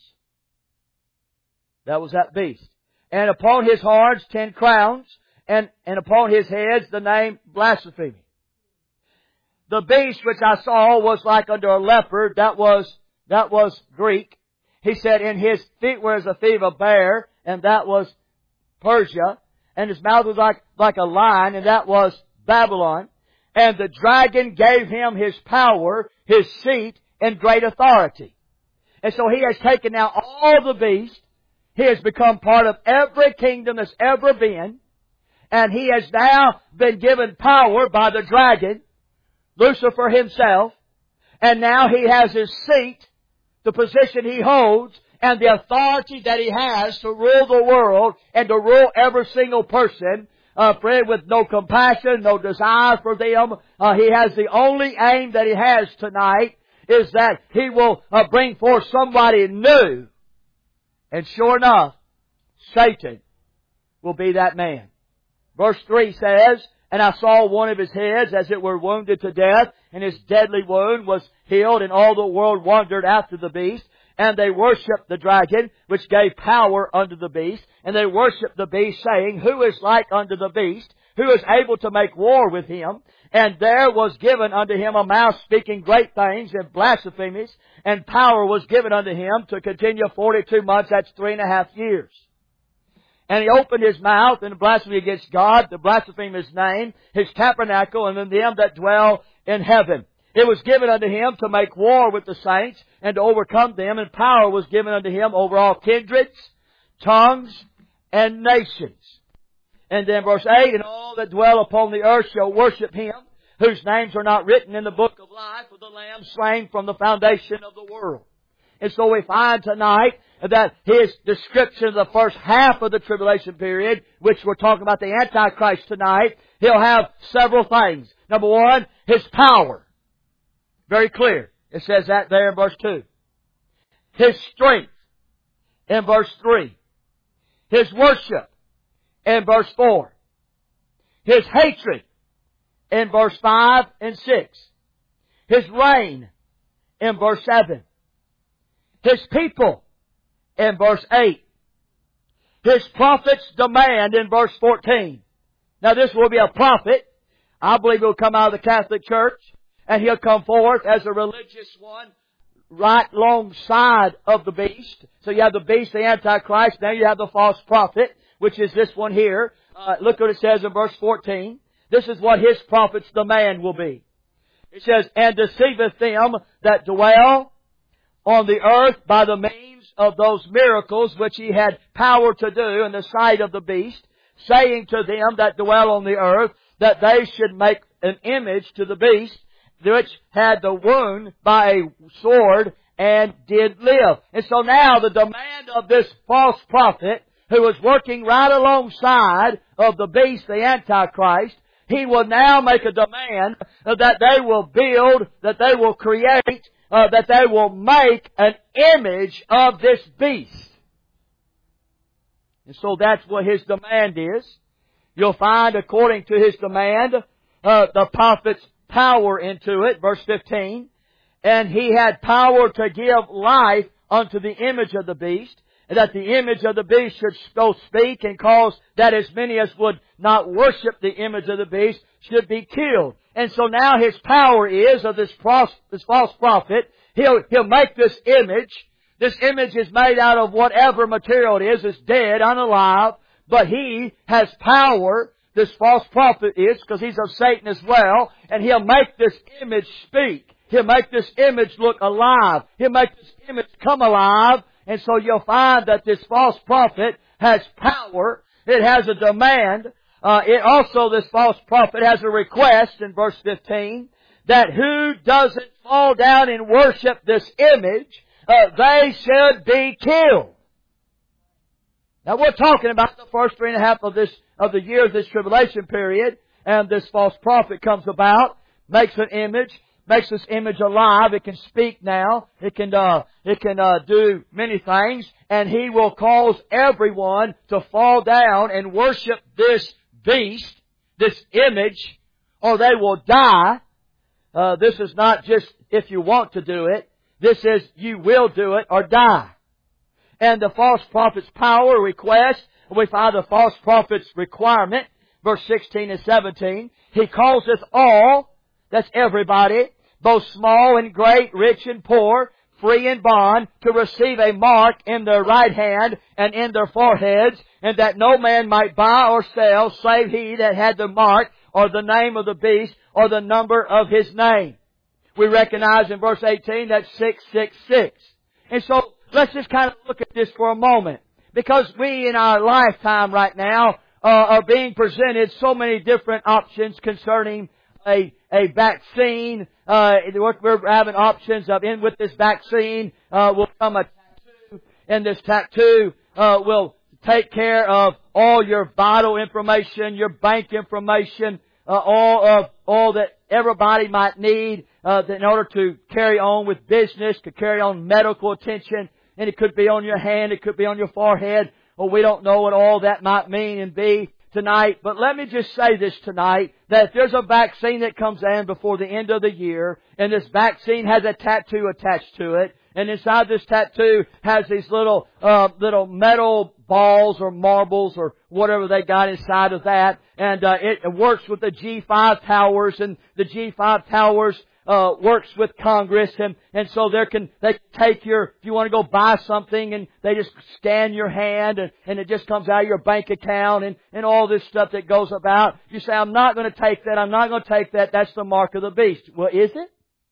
That was that beast. And upon his horns 10 crowns, and upon his heads the name blasphemy. The beast which I saw was like unto a leopard. That was Greek. He said, in his feet were as the feet of a bear, and that was Persia. And his mouth was like a lion, and that was Babylon. And the dragon gave him his power, his seat, and great authority. And so he has taken now all the beasts. He has become part of every kingdom that's ever been. And he has now been given power by the dragon, Lucifer himself. And now he has his seat, the position he holds, and the authority that he has to rule the world and to rule every single person friend, with no compassion, no desire for them. He has the only aim that he has tonight is that he will bring forth somebody new. And sure enough, Satan will be that man. Verse 3 says, "And I saw one of his heads as it were wounded to death, and his deadly wound was healed, and all the world wondered after the beast. And they worshipped the dragon, which gave power unto the beast. And they worshipped the beast, saying, Who is like unto the beast? Who is able to make war with him? And there was given unto him a mouth speaking great things and blasphemies, and power was given unto him to continue 42 months, that's 3.5 years. And he opened his mouth in blasphemy against God, to blaspheme His name, His tabernacle, and in them that dwell in heaven. It was given unto him to make war with the saints, and to overcome them, and power was given unto him over all kindreds, tongues, and nations." And then verse 8, "And all that dwell upon the earth shall worship him, whose names are not written in the book of life of the Lamb slain from the foundation of the world." And so we find tonight that his description of the first half of the tribulation period, which we're talking about the Antichrist tonight, he'll have several things. Number one, his power. Very clear. It says that there in verse 2. His strength in verse 3. His worship in verse 4. His hatred in verse 5 and 6. His reign in verse 7. His people in verse 8. His prophet's demand in verse 14. Now this will be a prophet. I believe he'll come out of the Catholic Church, and he'll come forth as a religious one right alongside of the beast. So you have the beast, the Antichrist, now you have the false prophet, which is this one here. Look what it says in verse 14. This is what his prophet's demand will be. It says, "And deceiveth them that dwell on the earth by the means of those miracles which he had power to do in the sight of the beast, saying to them that dwell on the earth that they should make an image to the beast, which had the wound by a sword and did live." And so now the demand of this false prophet, who was working right alongside of the beast, the Antichrist, he will now make a demand that they will build, that they will create, that they will make an image of this beast. And so that's what his demand is. You'll find, according to his demand, the prophet's power into it. Verse 15. "And he had power to give life unto the image of the beast, and that the image of the beast should so speak and cause that as many as would not worship the image of the beast should be killed." And so now his power is of this false prophet. He'll make this image. This image is made out of whatever material it is. It's dead, unalive. But he has power, this false prophet is, because he's of Satan as well. And he'll make this image speak. He'll make this image look alive. He'll make this image come alive. And so you'll find that this false prophet has power. It has a demand. This false prophet has a request in verse 15, that who doesn't fall down and worship this image, they should be killed. Now we're talking about the first 3.5 of the year of this tribulation period, and this false prophet comes about, makes an image, makes this image alive. It can speak now. It can do many things, and he will cause everyone to fall down and worship this beast, this image, or they will die. This is not just if you want to do it. This is you will do it or die. And the false prophet's power, request, we find the false prophet's requirement, verse 16 and 17. "He causeth all," that's everybody, "both small and great, rich and poor, free and bond, to receive a mark in their right hand and in their foreheads, and that no man might buy or sell, save he that had the mark, or the name of the beast, or the number of his name." We recognize in verse 18 that 666. And so let's just kind of look at this for a moment. Because we in our lifetime right now are being presented so many different options concerning a vaccine. We're having options of with this vaccine will come a tattoo. And this tattoo will take care of all your vital information, your bank information, all that everybody might need in order to carry on with business, to carry on medical attention. And it could be on your hand, it could be on your forehead. Well, we don't know what all that might mean and be tonight. But let me just say this tonight, that if there's a vaccine that comes in before the end of the year, and this vaccine has a tattoo attached to it, and inside this tattoo has these little metal balls or marbles or whatever they got inside of that, and it works with the G5 towers, and the G5 towers works with Congress, and so they take if you want to go buy something, and they just scan your hand, and it just comes out of your bank account, and all this stuff that goes about. You say, I'm not going to take that, I'm not going to take that, that's the mark of the beast. Well, is it?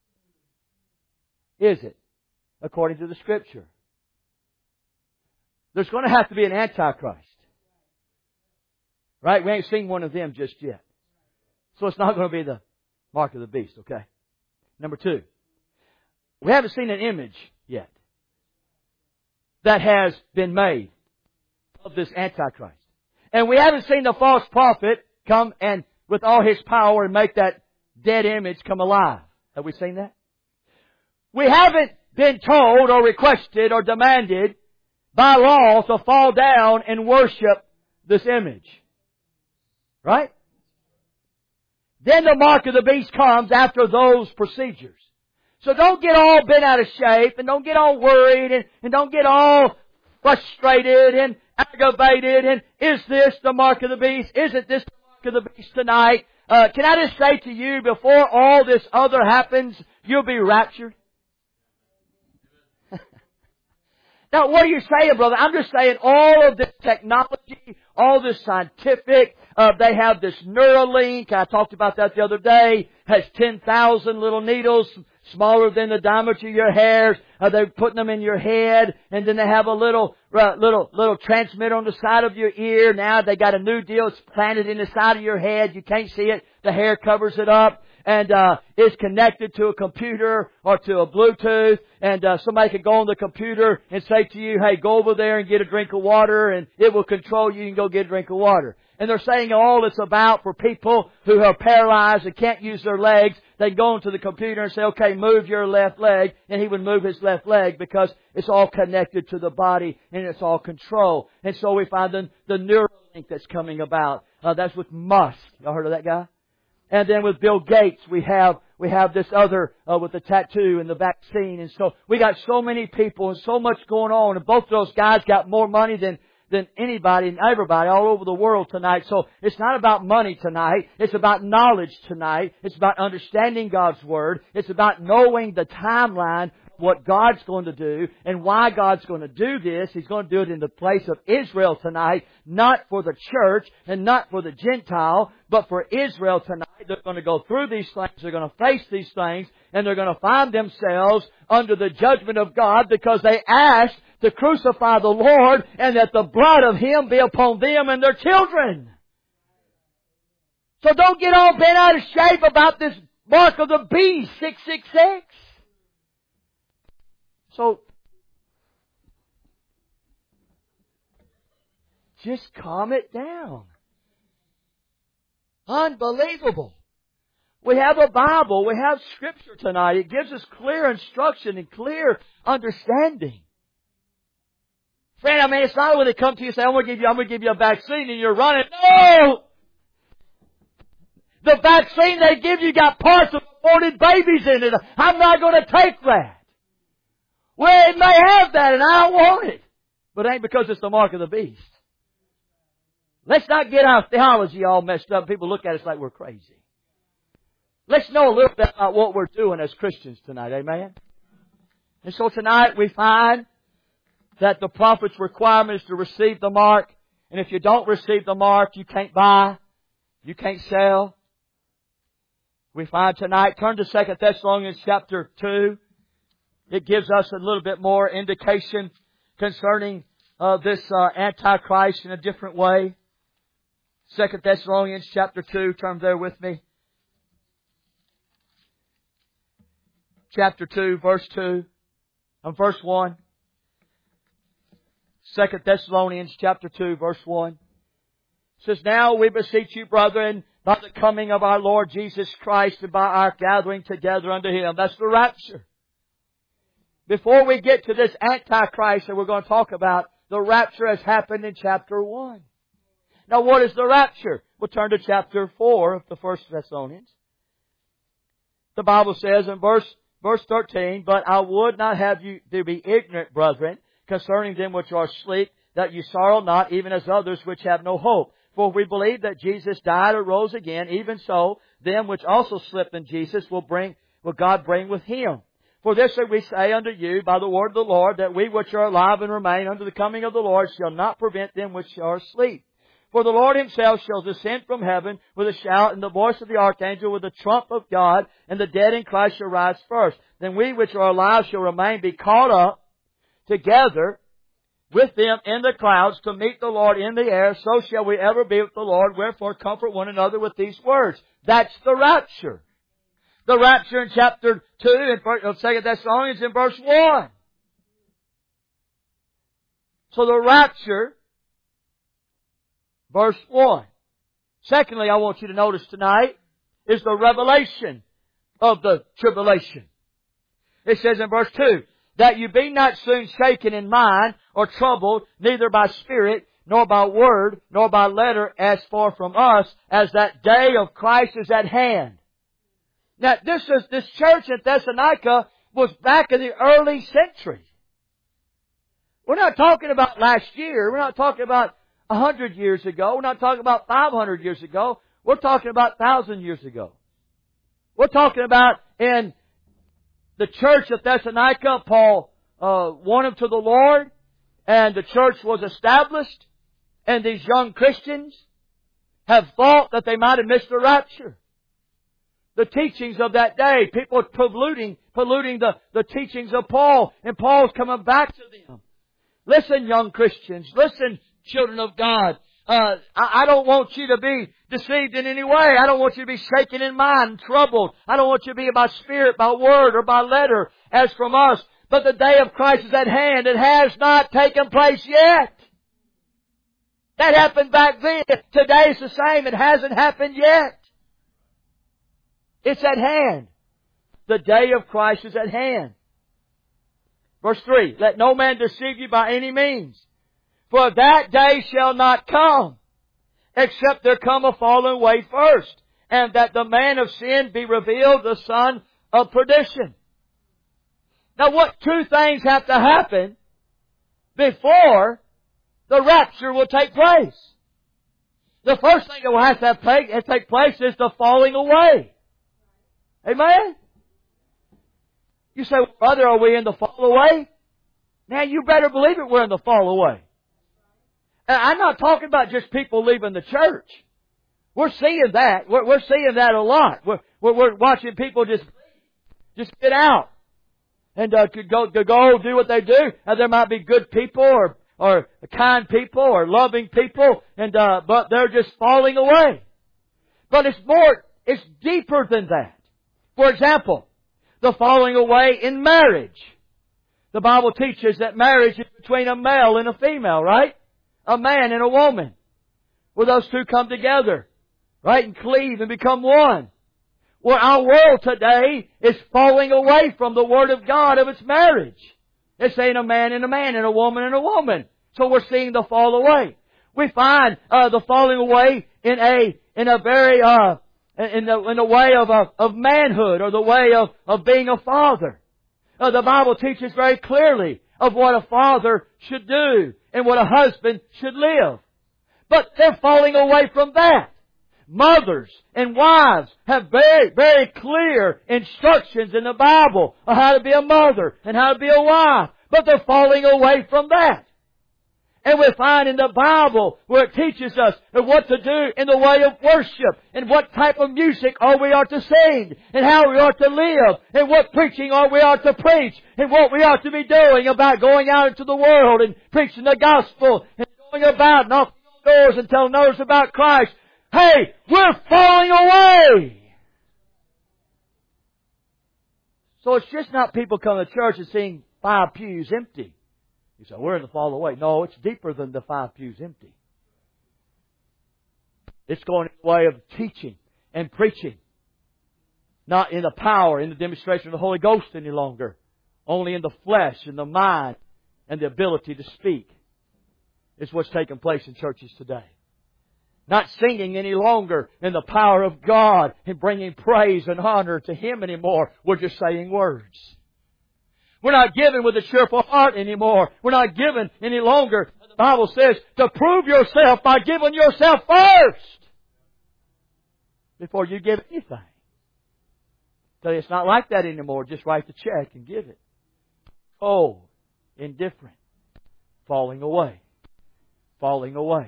Is it? According to the Scripture. There's going to have to be an Antichrist. Right? We ain't seen one of them just yet. So it's not going to be the mark of the beast, okay? Number 2. We haven't seen an image yet that has been made of this Antichrist. And we haven't seen the false prophet come and with all his power and make that dead image come alive. Have we seen that? We haven't been told or requested or demanded by law to fall down and worship this image. Right? Then the mark of the beast comes after those procedures. So don't get all bent out of shape, and don't get all worried, and don't get all frustrated and aggravated, and is this the mark of the beast? Isn't this the mark of the beast tonight? Can I just say to you, before all this other happens, you'll be raptured? Now, what are you saying, brother? I'm just saying all of this technology, all this scientific, they have this Neuralink, I talked about that the other day, has 10,000 little needles, smaller than the diameter of your hairs. They're putting them in your head, and then they have a little transmitter on the side of your ear. Now they got a new deal. It's planted in the side of your head. You can't see it. The hair covers it up. And it's connected to a computer or to a Bluetooth, and somebody can go on the computer and say to you, hey, go over there and get a drink of water, and it will control you and go get a drink of water. And they're saying all it's about for people who are paralyzed and can't use their legs. They go into the computer and say, okay, move your left leg, and he would move his left leg because it's all connected to the body and it's all control. And so we find the Neuralink that's coming about. That's with Musk. Y'all heard of that guy? And then with Bill Gates, we have this other with the tattoo and the vaccine. And so we got so many people and so much going on. And both of those guys got more money than anybody and everybody all over the world tonight. So it's not about money tonight. It's about knowledge tonight. It's about understanding God's Word. It's about knowing the timeline, what God's going to do and why God's going to do this. He's going to do it in the place of Israel tonight, not for the church and not for the Gentile, but for Israel tonight. They're going to go through these things. They're going to face these things, and they're going to find themselves under the judgment of God because they asked to crucify the Lord and that the blood of Him be upon them and their children. So don't get all bent out of shape about this mark of the beast, 666. So, just calm it down. Unbelievable. We have a Bible. We have Scripture tonight. It gives us clear instruction and clear understanding. Friend, I mean, it's not when they come to you and say, I'm going to give you a vaccine, and you're running. No! The vaccine they give you got parts of aborted babies in it. I'm not going to take that. Well, it may have that, and I don't want it. But it ain't because it's the mark of the beast. Let's not get our theology all messed up. People look at us like we're crazy. Let's know a little bit about what we're doing as Christians tonight. Amen? And so tonight we find that the prophet's requirement is to receive the mark. And if you don't receive the mark, you can't buy. You can't sell. We find tonight, turn to 2 Thessalonians chapter 2. It gives us a little bit more indication concerning this Antichrist in a different way. 2 Thessalonians chapter 2, turn there with me. Chapter 2, verse 2, and verse 1. 2 Thessalonians chapter 2, verse 1. It says, Now we beseech you, brethren, by the coming of our Lord Jesus Christ and by our gathering together unto Him. That's the rapture. Before we get to this Antichrist that we're going to talk about, the rapture has happened in chapter 1. Now what is the rapture? We'll turn to chapter 4 of the 1 Thessalonians. The Bible says in verse 13, But I would not have you to be ignorant, brethren, concerning them which are asleep, that you sorrow not, even as others which have no hope. For we believe that Jesus died and rose again, even so, them which also slept in Jesus will God bring with Him. For this we say unto you by the word of the Lord, that we which are alive and remain unto the coming of the Lord shall not prevent them which are asleep. For the Lord Himself shall descend from heaven with a shout and the voice of the archangel with the trump of God, and the dead in Christ shall rise first. Then we which are alive shall remain, be caught up together with them in the clouds to meet the Lord in the air. So shall we ever be with the Lord. Wherefore comfort one another with these words. That's the rapture. The rapture in chapter 2 of 2 Thessalonians in verse 1. So the rapture, verse 1. Secondly, I want you to notice tonight is the revelation of the tribulation. It says in verse 2, That you be not soon shaken in mind or troubled, neither by spirit, nor by word, nor by letter, as far from us, as that day of Christ is at hand. Now, this church at Thessalonica was back in the early century. We're not talking about last year. We're not talking about 100 years ago. We're not talking about 500 years ago. We're talking about 1,000 years ago. We're talking about in the church of Thessalonica, Paul won them to the Lord, and the church was established, and these young Christians have thought that they might have missed the rapture. The teachings of that day, people polluting the teachings of Paul, and Paul's coming back to them. Listen, young Christians, listen, children of God. I don't want you to be deceived in any way. I don't want you to be shaken in mind and troubled. I don't want you to be by spirit, by word, or by letter, as from us. But the day of Christ is at hand. It has not taken place yet. That happened back then. Today's the same. It hasn't happened yet. It's at hand. The day of Christ is at hand. Verse 3, Let no man deceive you by any means. For that day shall not come, except there come a falling away first, and that the man of sin be revealed, the son of perdition. Now what two things have to happen before the rapture will take place? The first thing that will have to take place is the falling away. Amen? You say, Brother, are we in the fall away? Now you better believe it, we're in the fall away. And I'm not talking about just people leaving the church. We're seeing that. We're seeing that a lot. We're watching people just get out and go do what they do. Now there might be good people or kind people or loving people, but they're just falling away. But it's deeper than that. For example, the falling away in marriage. The Bible teaches that marriage is between a male and a female, right? A man and a woman. Where those two come together, right? And cleave and become one. Well, our world today is falling away from the Word of God of its marriage. It's saying a man and a woman and a woman. So we're seeing the fall away. We find the falling away in a very in the way of manhood, or the way of being a father. The Bible teaches very clearly of what a father should do and what a husband should live. But they're falling away from that. Mothers and wives have very, very clear instructions in the Bible on how to be a mother and how to be a wife. But they're falling away from that. And we find in the Bible where it teaches us what to do in the way of worship, and what type of music we are to sing, and how we are to live, and what preaching we are to preach, and what we are to be doing about going out into the world and preaching the gospel, and going about and knocking on doors and telling others about Christ. Hey, we're falling away! So it's just not people coming to church and seeing 5 pews empty. You say, we're in the fall away. No, it's deeper than the 5 pews empty. It's going in the way of teaching and preaching. Not in the power, in the demonstration of the Holy Ghost any longer. Only in the flesh and the mind and the ability to speak. Is what's taking place in churches today. Not singing any longer in the power of God and bringing praise and honor to Him anymore. We're just saying words. We're not giving with a cheerful heart anymore. We're not giving any longer. The Bible says to prove yourself by giving yourself first before you give anything. So it's not like that anymore. Just write the check and give it. Oh, indifferent. Falling away. Falling away.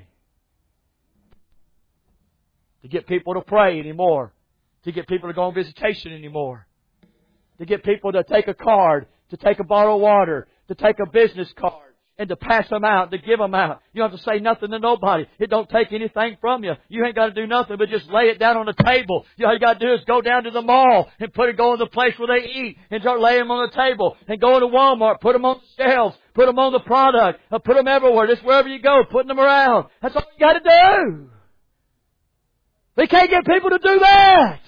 To get people to pray anymore. To get people to go on visitation anymore. To get people to take a card. To take a bottle of water. To take a business card. And to pass them out. To give them out. You don't have to say nothing to nobody. It don't take anything from you. You ain't got to do nothing but just lay it down on the table. All you got to do is go down to the mall and go in the place where they eat and start laying them on the table. And go into Walmart. Put them on the shelves. Put them on the product. Put them everywhere. Just wherever you go. Putting them around. That's all you got to do. We can't get people to do that.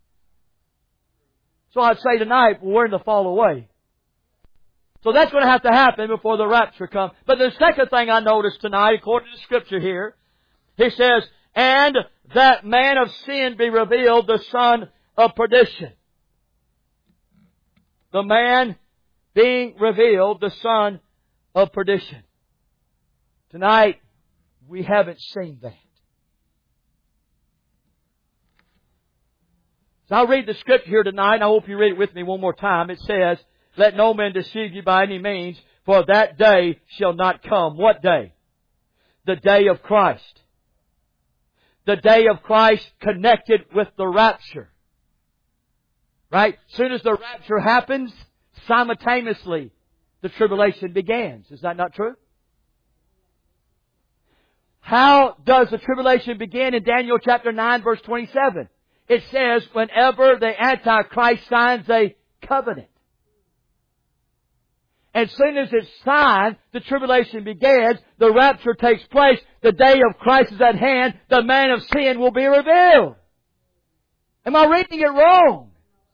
So I'd say tonight, we're in the fall away. So that's going to have to happen before the rapture comes. But the second thing I noticed tonight, according to the Scripture here, he says, and that man of sin be revealed, the son of perdition. The man being revealed, the son of perdition. Tonight, we haven't seen that. So I'll read the Scripture here tonight, and I hope you read it with me one more time. It says, let no man deceive you by any means, for that day shall not come. What day? The day of Christ. The day of Christ connected with the rapture. Right? As soon as the rapture happens, simultaneously the tribulation begins. Is that not true? How does the tribulation begin in Daniel chapter 9 verse 27? It says, whenever the Antichrist signs a covenant. As soon as it's signed, the tribulation begins, the rapture takes place, the day of Christ is at hand, the man of sin will be revealed. Am I reading it wrong?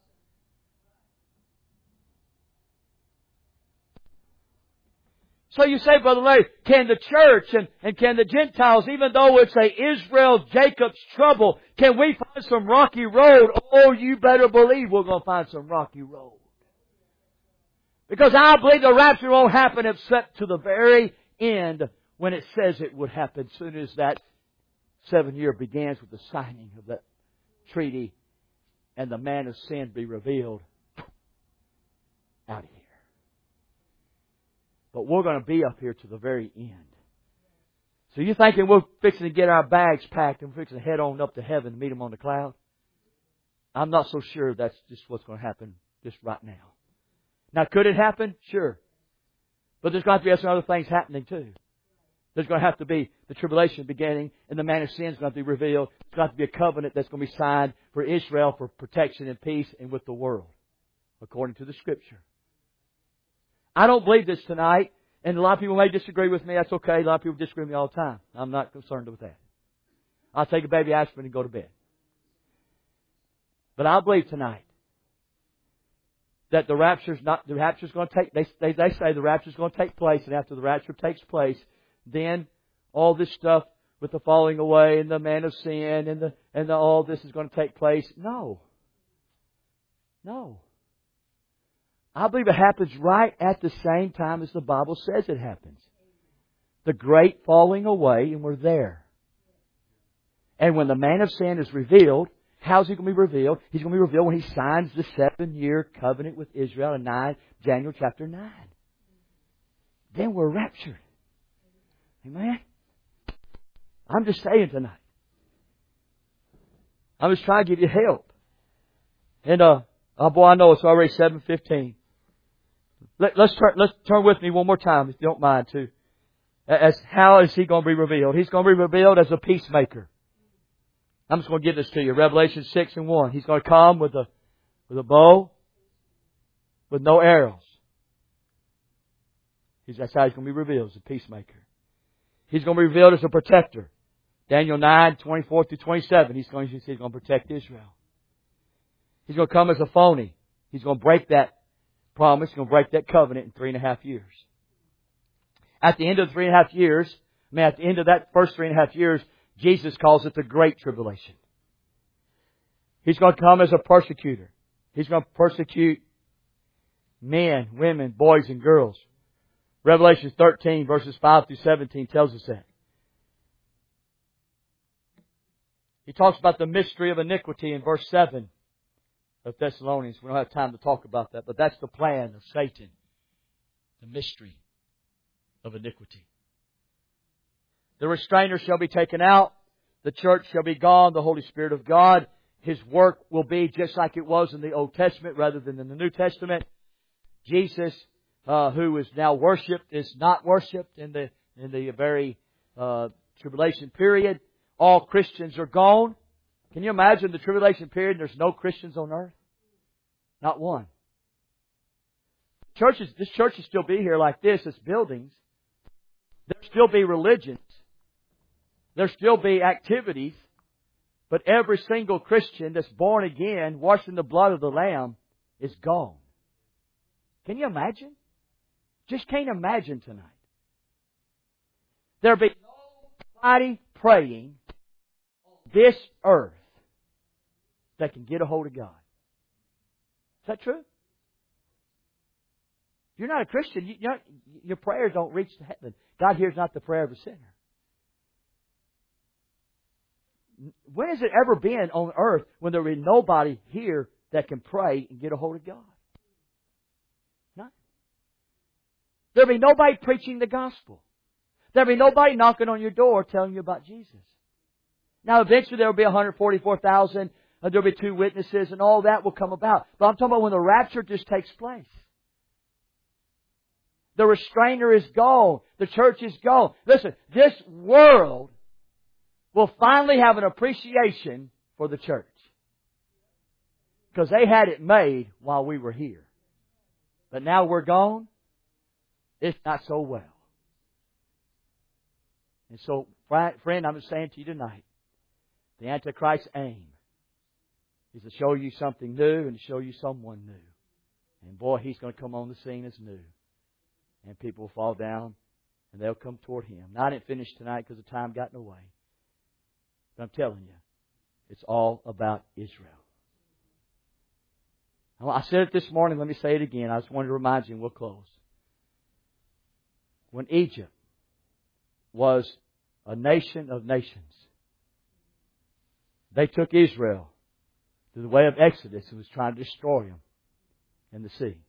So you say, Brother Larry, can the church and can the Gentiles, even though it's a Israel, Jacob's trouble, can we find some rocky road? Oh, you better believe we're going to find some rocky road. Because I believe the rapture won't happen except to the very end when it says it would happen, as soon as that 7 year begins with the signing of that treaty and the man of sin be revealed out of here. But we're going to be up here to the very end. So you thinking we're fixing to get our bags packed and we're fixing to head on up to heaven to meet Him on the cloud? I'm not so sure that's just what's going to happen just right now. Now, could it happen? Sure. But there's got to be some other things happening too. There's going to have to be the tribulation beginning, and the man of sin is going to be revealed. There's got to be a covenant that's going to be signed for Israel for protection and peace and with the world, according to the Scripture. I don't believe this tonight, and a lot of people may disagree with me. That's okay. A lot of people disagree with me all the time. I'm not concerned with that. I'll take a baby aspirin and go to bed. But I believe tonight that the rapture's going to take, they say the rapture's going to take place, and after the rapture takes place, then all this stuff with the falling away and the man of sin and all this is going to take place. No. I believe it happens right at the same time as the Bible says it happens. The great falling away, and we're there. And when the man of sin is revealed, how's He going to be revealed? He's going to be revealed when He signs the 7 year covenant with Israel in Daniel chapter 9. Then we're raptured. Amen? I'm just saying tonight. I'm just trying to give you help. And, boy, I know it's already 7:15. Let's turn with me one more time, if you don't mind, too. How is He going to be revealed? He's going to be revealed as a peacemaker. I'm just going to give this to you. Revelation 6:1. He's going to come with a bow, with no arrows. That's how He's going to be revealed as a peacemaker. He's going to be revealed as a protector. Daniel 9:24-27. He's going to protect Israel. He's going to come as a phony. He's going to break that promise. He's going to break that covenant in 3.5 years. At the end of the 3.5 years, at the end of that first 3.5 years, Jesus calls it the Great Tribulation. He's going to come as a persecutor. He's going to persecute men, women, boys, and girls. Revelation 13, verses 5-17 tells us that. He talks about the mystery of iniquity in verse 7 of Thessalonians. We don't have time to talk about that, but that's the plan of Satan. The mystery of iniquity. The restrainer shall be taken out. The church shall be gone. The Holy Spirit of God. His work will be just like it was in the Old Testament rather than in the New Testament. Jesus, who is now worshipped, is not worshipped in the very tribulation period. All Christians are gone. Can you imagine the tribulation period and there's no Christians on earth? Not one. This church will still be here like this. It's buildings. There'll still be religions. There'll still be activities. But every single Christian that's born again, washed in the blood of the Lamb, is gone. Can you imagine? Just can't imagine tonight. There'll be nobody praying on this earth that can get a hold of God. Is that true? If you're not a Christian, your prayers don't reach to heaven. God hears not the prayer of a sinner. When has it ever been on earth when there will be nobody here that can pray and get a hold of God? None. There'll be nobody preaching the gospel. There'll be nobody knocking on your door telling you about Jesus. Now eventually there will be 144,000 and there will be 2 witnesses and all that will come about. But I'm talking about when the rapture just takes place. The restrainer is gone. The church is gone. Listen, this world will finally have an appreciation for the church. Because they had it made while we were here. But now we're gone. It's not so well. And so, friend, I'm just saying to you tonight, the Antichrist's aim is to show you something new and to show you someone new. And boy, he's going to come on the scene as new. And people will fall down and they'll come toward him. Now, I didn't finish tonight because the time got in the way. But I'm telling you, it's all about Israel. I said it this morning. Let me say it again. I just wanted to remind you and we'll close. When Egypt was a nation of nations, they took Israel to the way of Exodus and was trying to destroy them in the sea.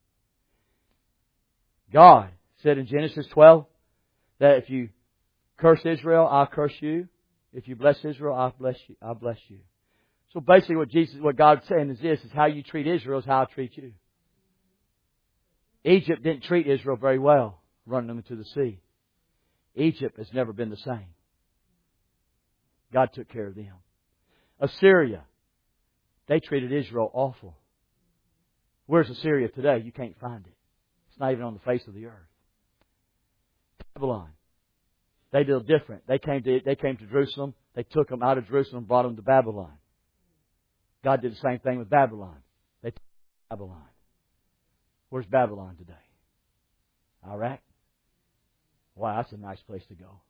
God said in Genesis 12 that if you curse Israel, I'll curse you. If you bless Israel, I'll bless you. So basically what God's saying is this, is how you treat Israel is how I treat you. Egypt didn't treat Israel very well, running them into the sea. Egypt has never been the same. God took care of them. Assyria, they treated Israel awful. Where's Assyria today? You can't find it. It's not even on the face of the earth. Babylon, they did different. They came to Jerusalem. They took them out of Jerusalem and brought them to Babylon. God did the same thing with Babylon. They took Babylon. Where's Babylon today? Iraq? Wow, that's a nice place to go.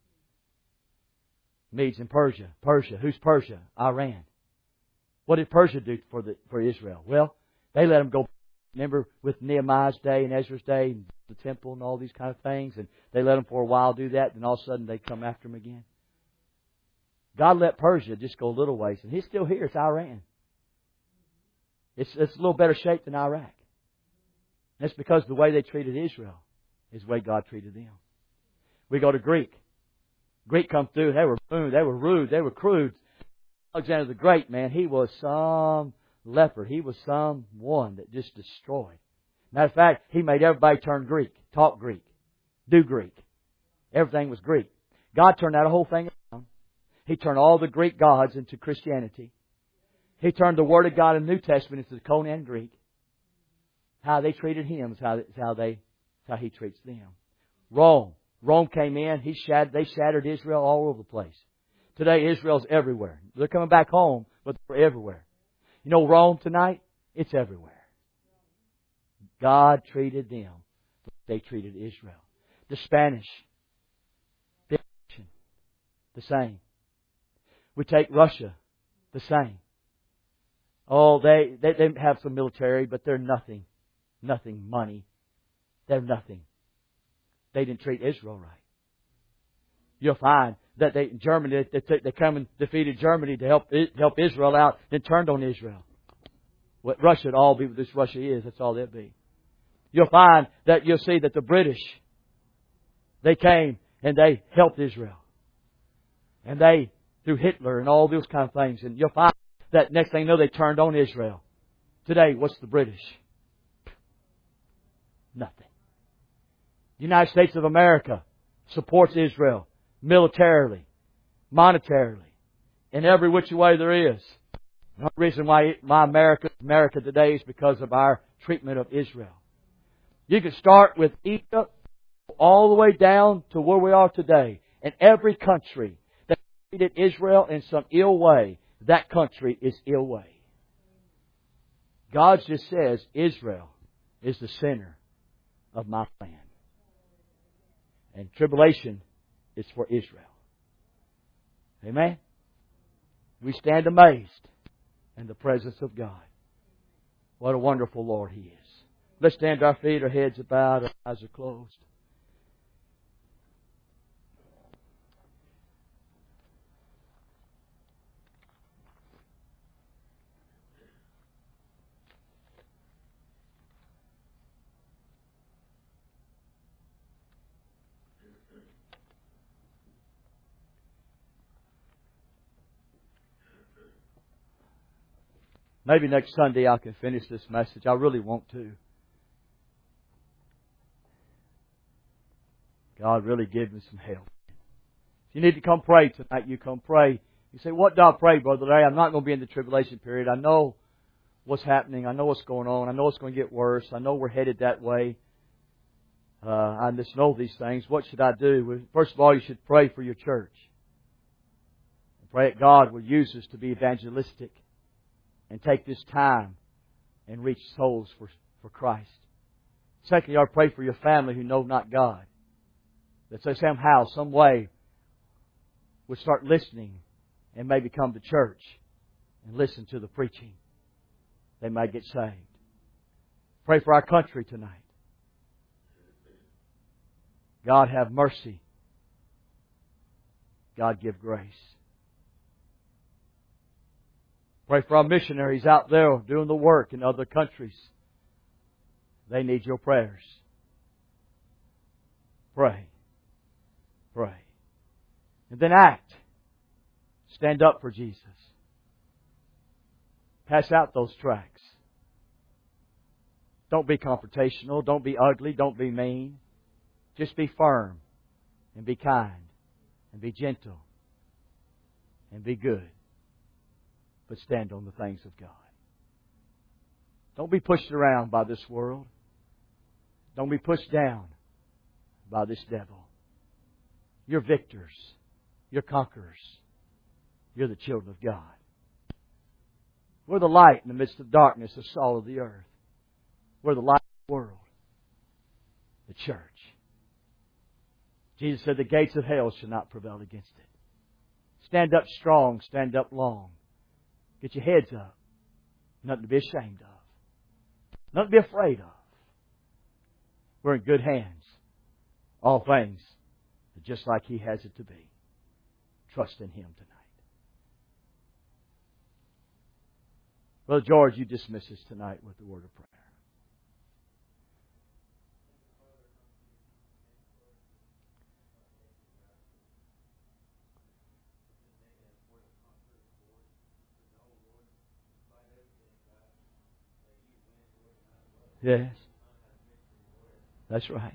Medes and Persia. Persia. Who's Persia? Iran. What did Persia do for Israel? Well, they let them go. Remember with Nehemiah's day and Ezra's day, and the temple and all these kind of things, and they let them for a while do that, and all of a sudden they come after them again. God let Persia just go a little ways, and He's still here. It's Iran. It's a little better shape than Iraq. And that's because the way they treated Israel is the way God treated them. We go to Greek. Greek come through, and they were rude, they were crude. Alexander the Great, man, he was some leper. He was someone that just destroyed. Matter of fact, he made everybody turn Greek, talk Greek, do Greek. Everything was Greek. God turned that whole thing around. He turned all the Greek gods into Christianity. He turned the Word of God in the New Testament into the Koine Greek. How they treated Him is how they That's how He treats them. Rome. Rome came in. They shattered Israel all over the place. Today, Israel's everywhere. They're coming back home, but they're everywhere. You know, Rome tonight, it's everywhere. God treated them, but they treated Israel. The Spanish, the same. We take Russia, the same. Oh, they have some military, but they're nothing. Nothing money. They're nothing. They didn't treat Israel right. You'll find that Germany, they come and defeated Germany to help Israel out, then turned on Israel. What Russia would all be what this Russia is, that's all they'll be. You'll find that you'll see that the British, they came and they helped Israel. And they, through Hitler and all those kind of things, and you'll find that next thing you know, they turned on Israel. Today, what's the British? Nothing. The United States of America supports Israel militarily, monetarily, in every which way there is. The only reason why America today is because of our treatment of Israel. You can start with Egypt all the way down to where we are today. And every country that treated Israel in some ill way, that country is ill way. God just says Israel is the center of my plan. And tribulation is for Israel. Amen? We stand amazed in the presence of God. What a wonderful Lord He is. Let's stand to our feet, our heads are bowed, our eyes are closed. Maybe next Sunday I can finish this message. I really want to. God really give me some help. If you need to come pray tonight, you come pray. You say, what do I pray, Brother Larry? I'm not going to be in the tribulation period. I know what's happening. I know what's going on. I know it's going to get worse. I know we're headed that way. I just know these things. What should I do? Well, first of all, you should pray for your church. Pray that God will use us to be evangelistic and take this time and reach souls for Christ. Secondly, you ought to pray for your family who know not God. That they somehow, some way, would start listening and maybe come to church and listen to the preaching. They might get saved. Pray for our country tonight. God have mercy. God give grace. Pray for our missionaries out there doing the work in other countries. They need your prayers. Pray. Pray. And then act. Stand up for Jesus. Pass out those tracts. Don't be confrontational. Don't be ugly. Don't be mean. Just be firm. And be kind. And be gentle. And be good. But stand on the things of God. Don't be pushed around by this world. Don't be pushed down by this devil. You're victors. You're conquerors. You're the children of God. We're the light in the midst of darkness, the salt of the earth. We're the light of the world. The church. Jesus said the gates of hell shall not prevail against it. Stand up strong. Stand up long. Get your heads up. Nothing to be ashamed of. Nothing to be afraid of. We're in good hands. All things are just like He has it to be. Trust in Him tonight. Brother George, you dismiss us tonight with the word of prayer. Yes. That's right.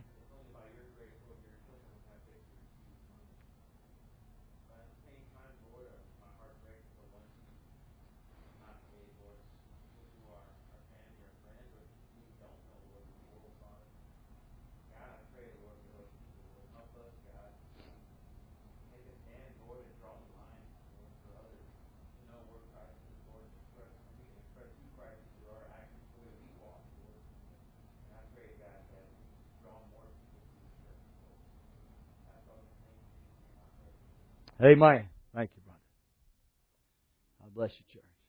Amen. Thank you, brother. God bless you, church.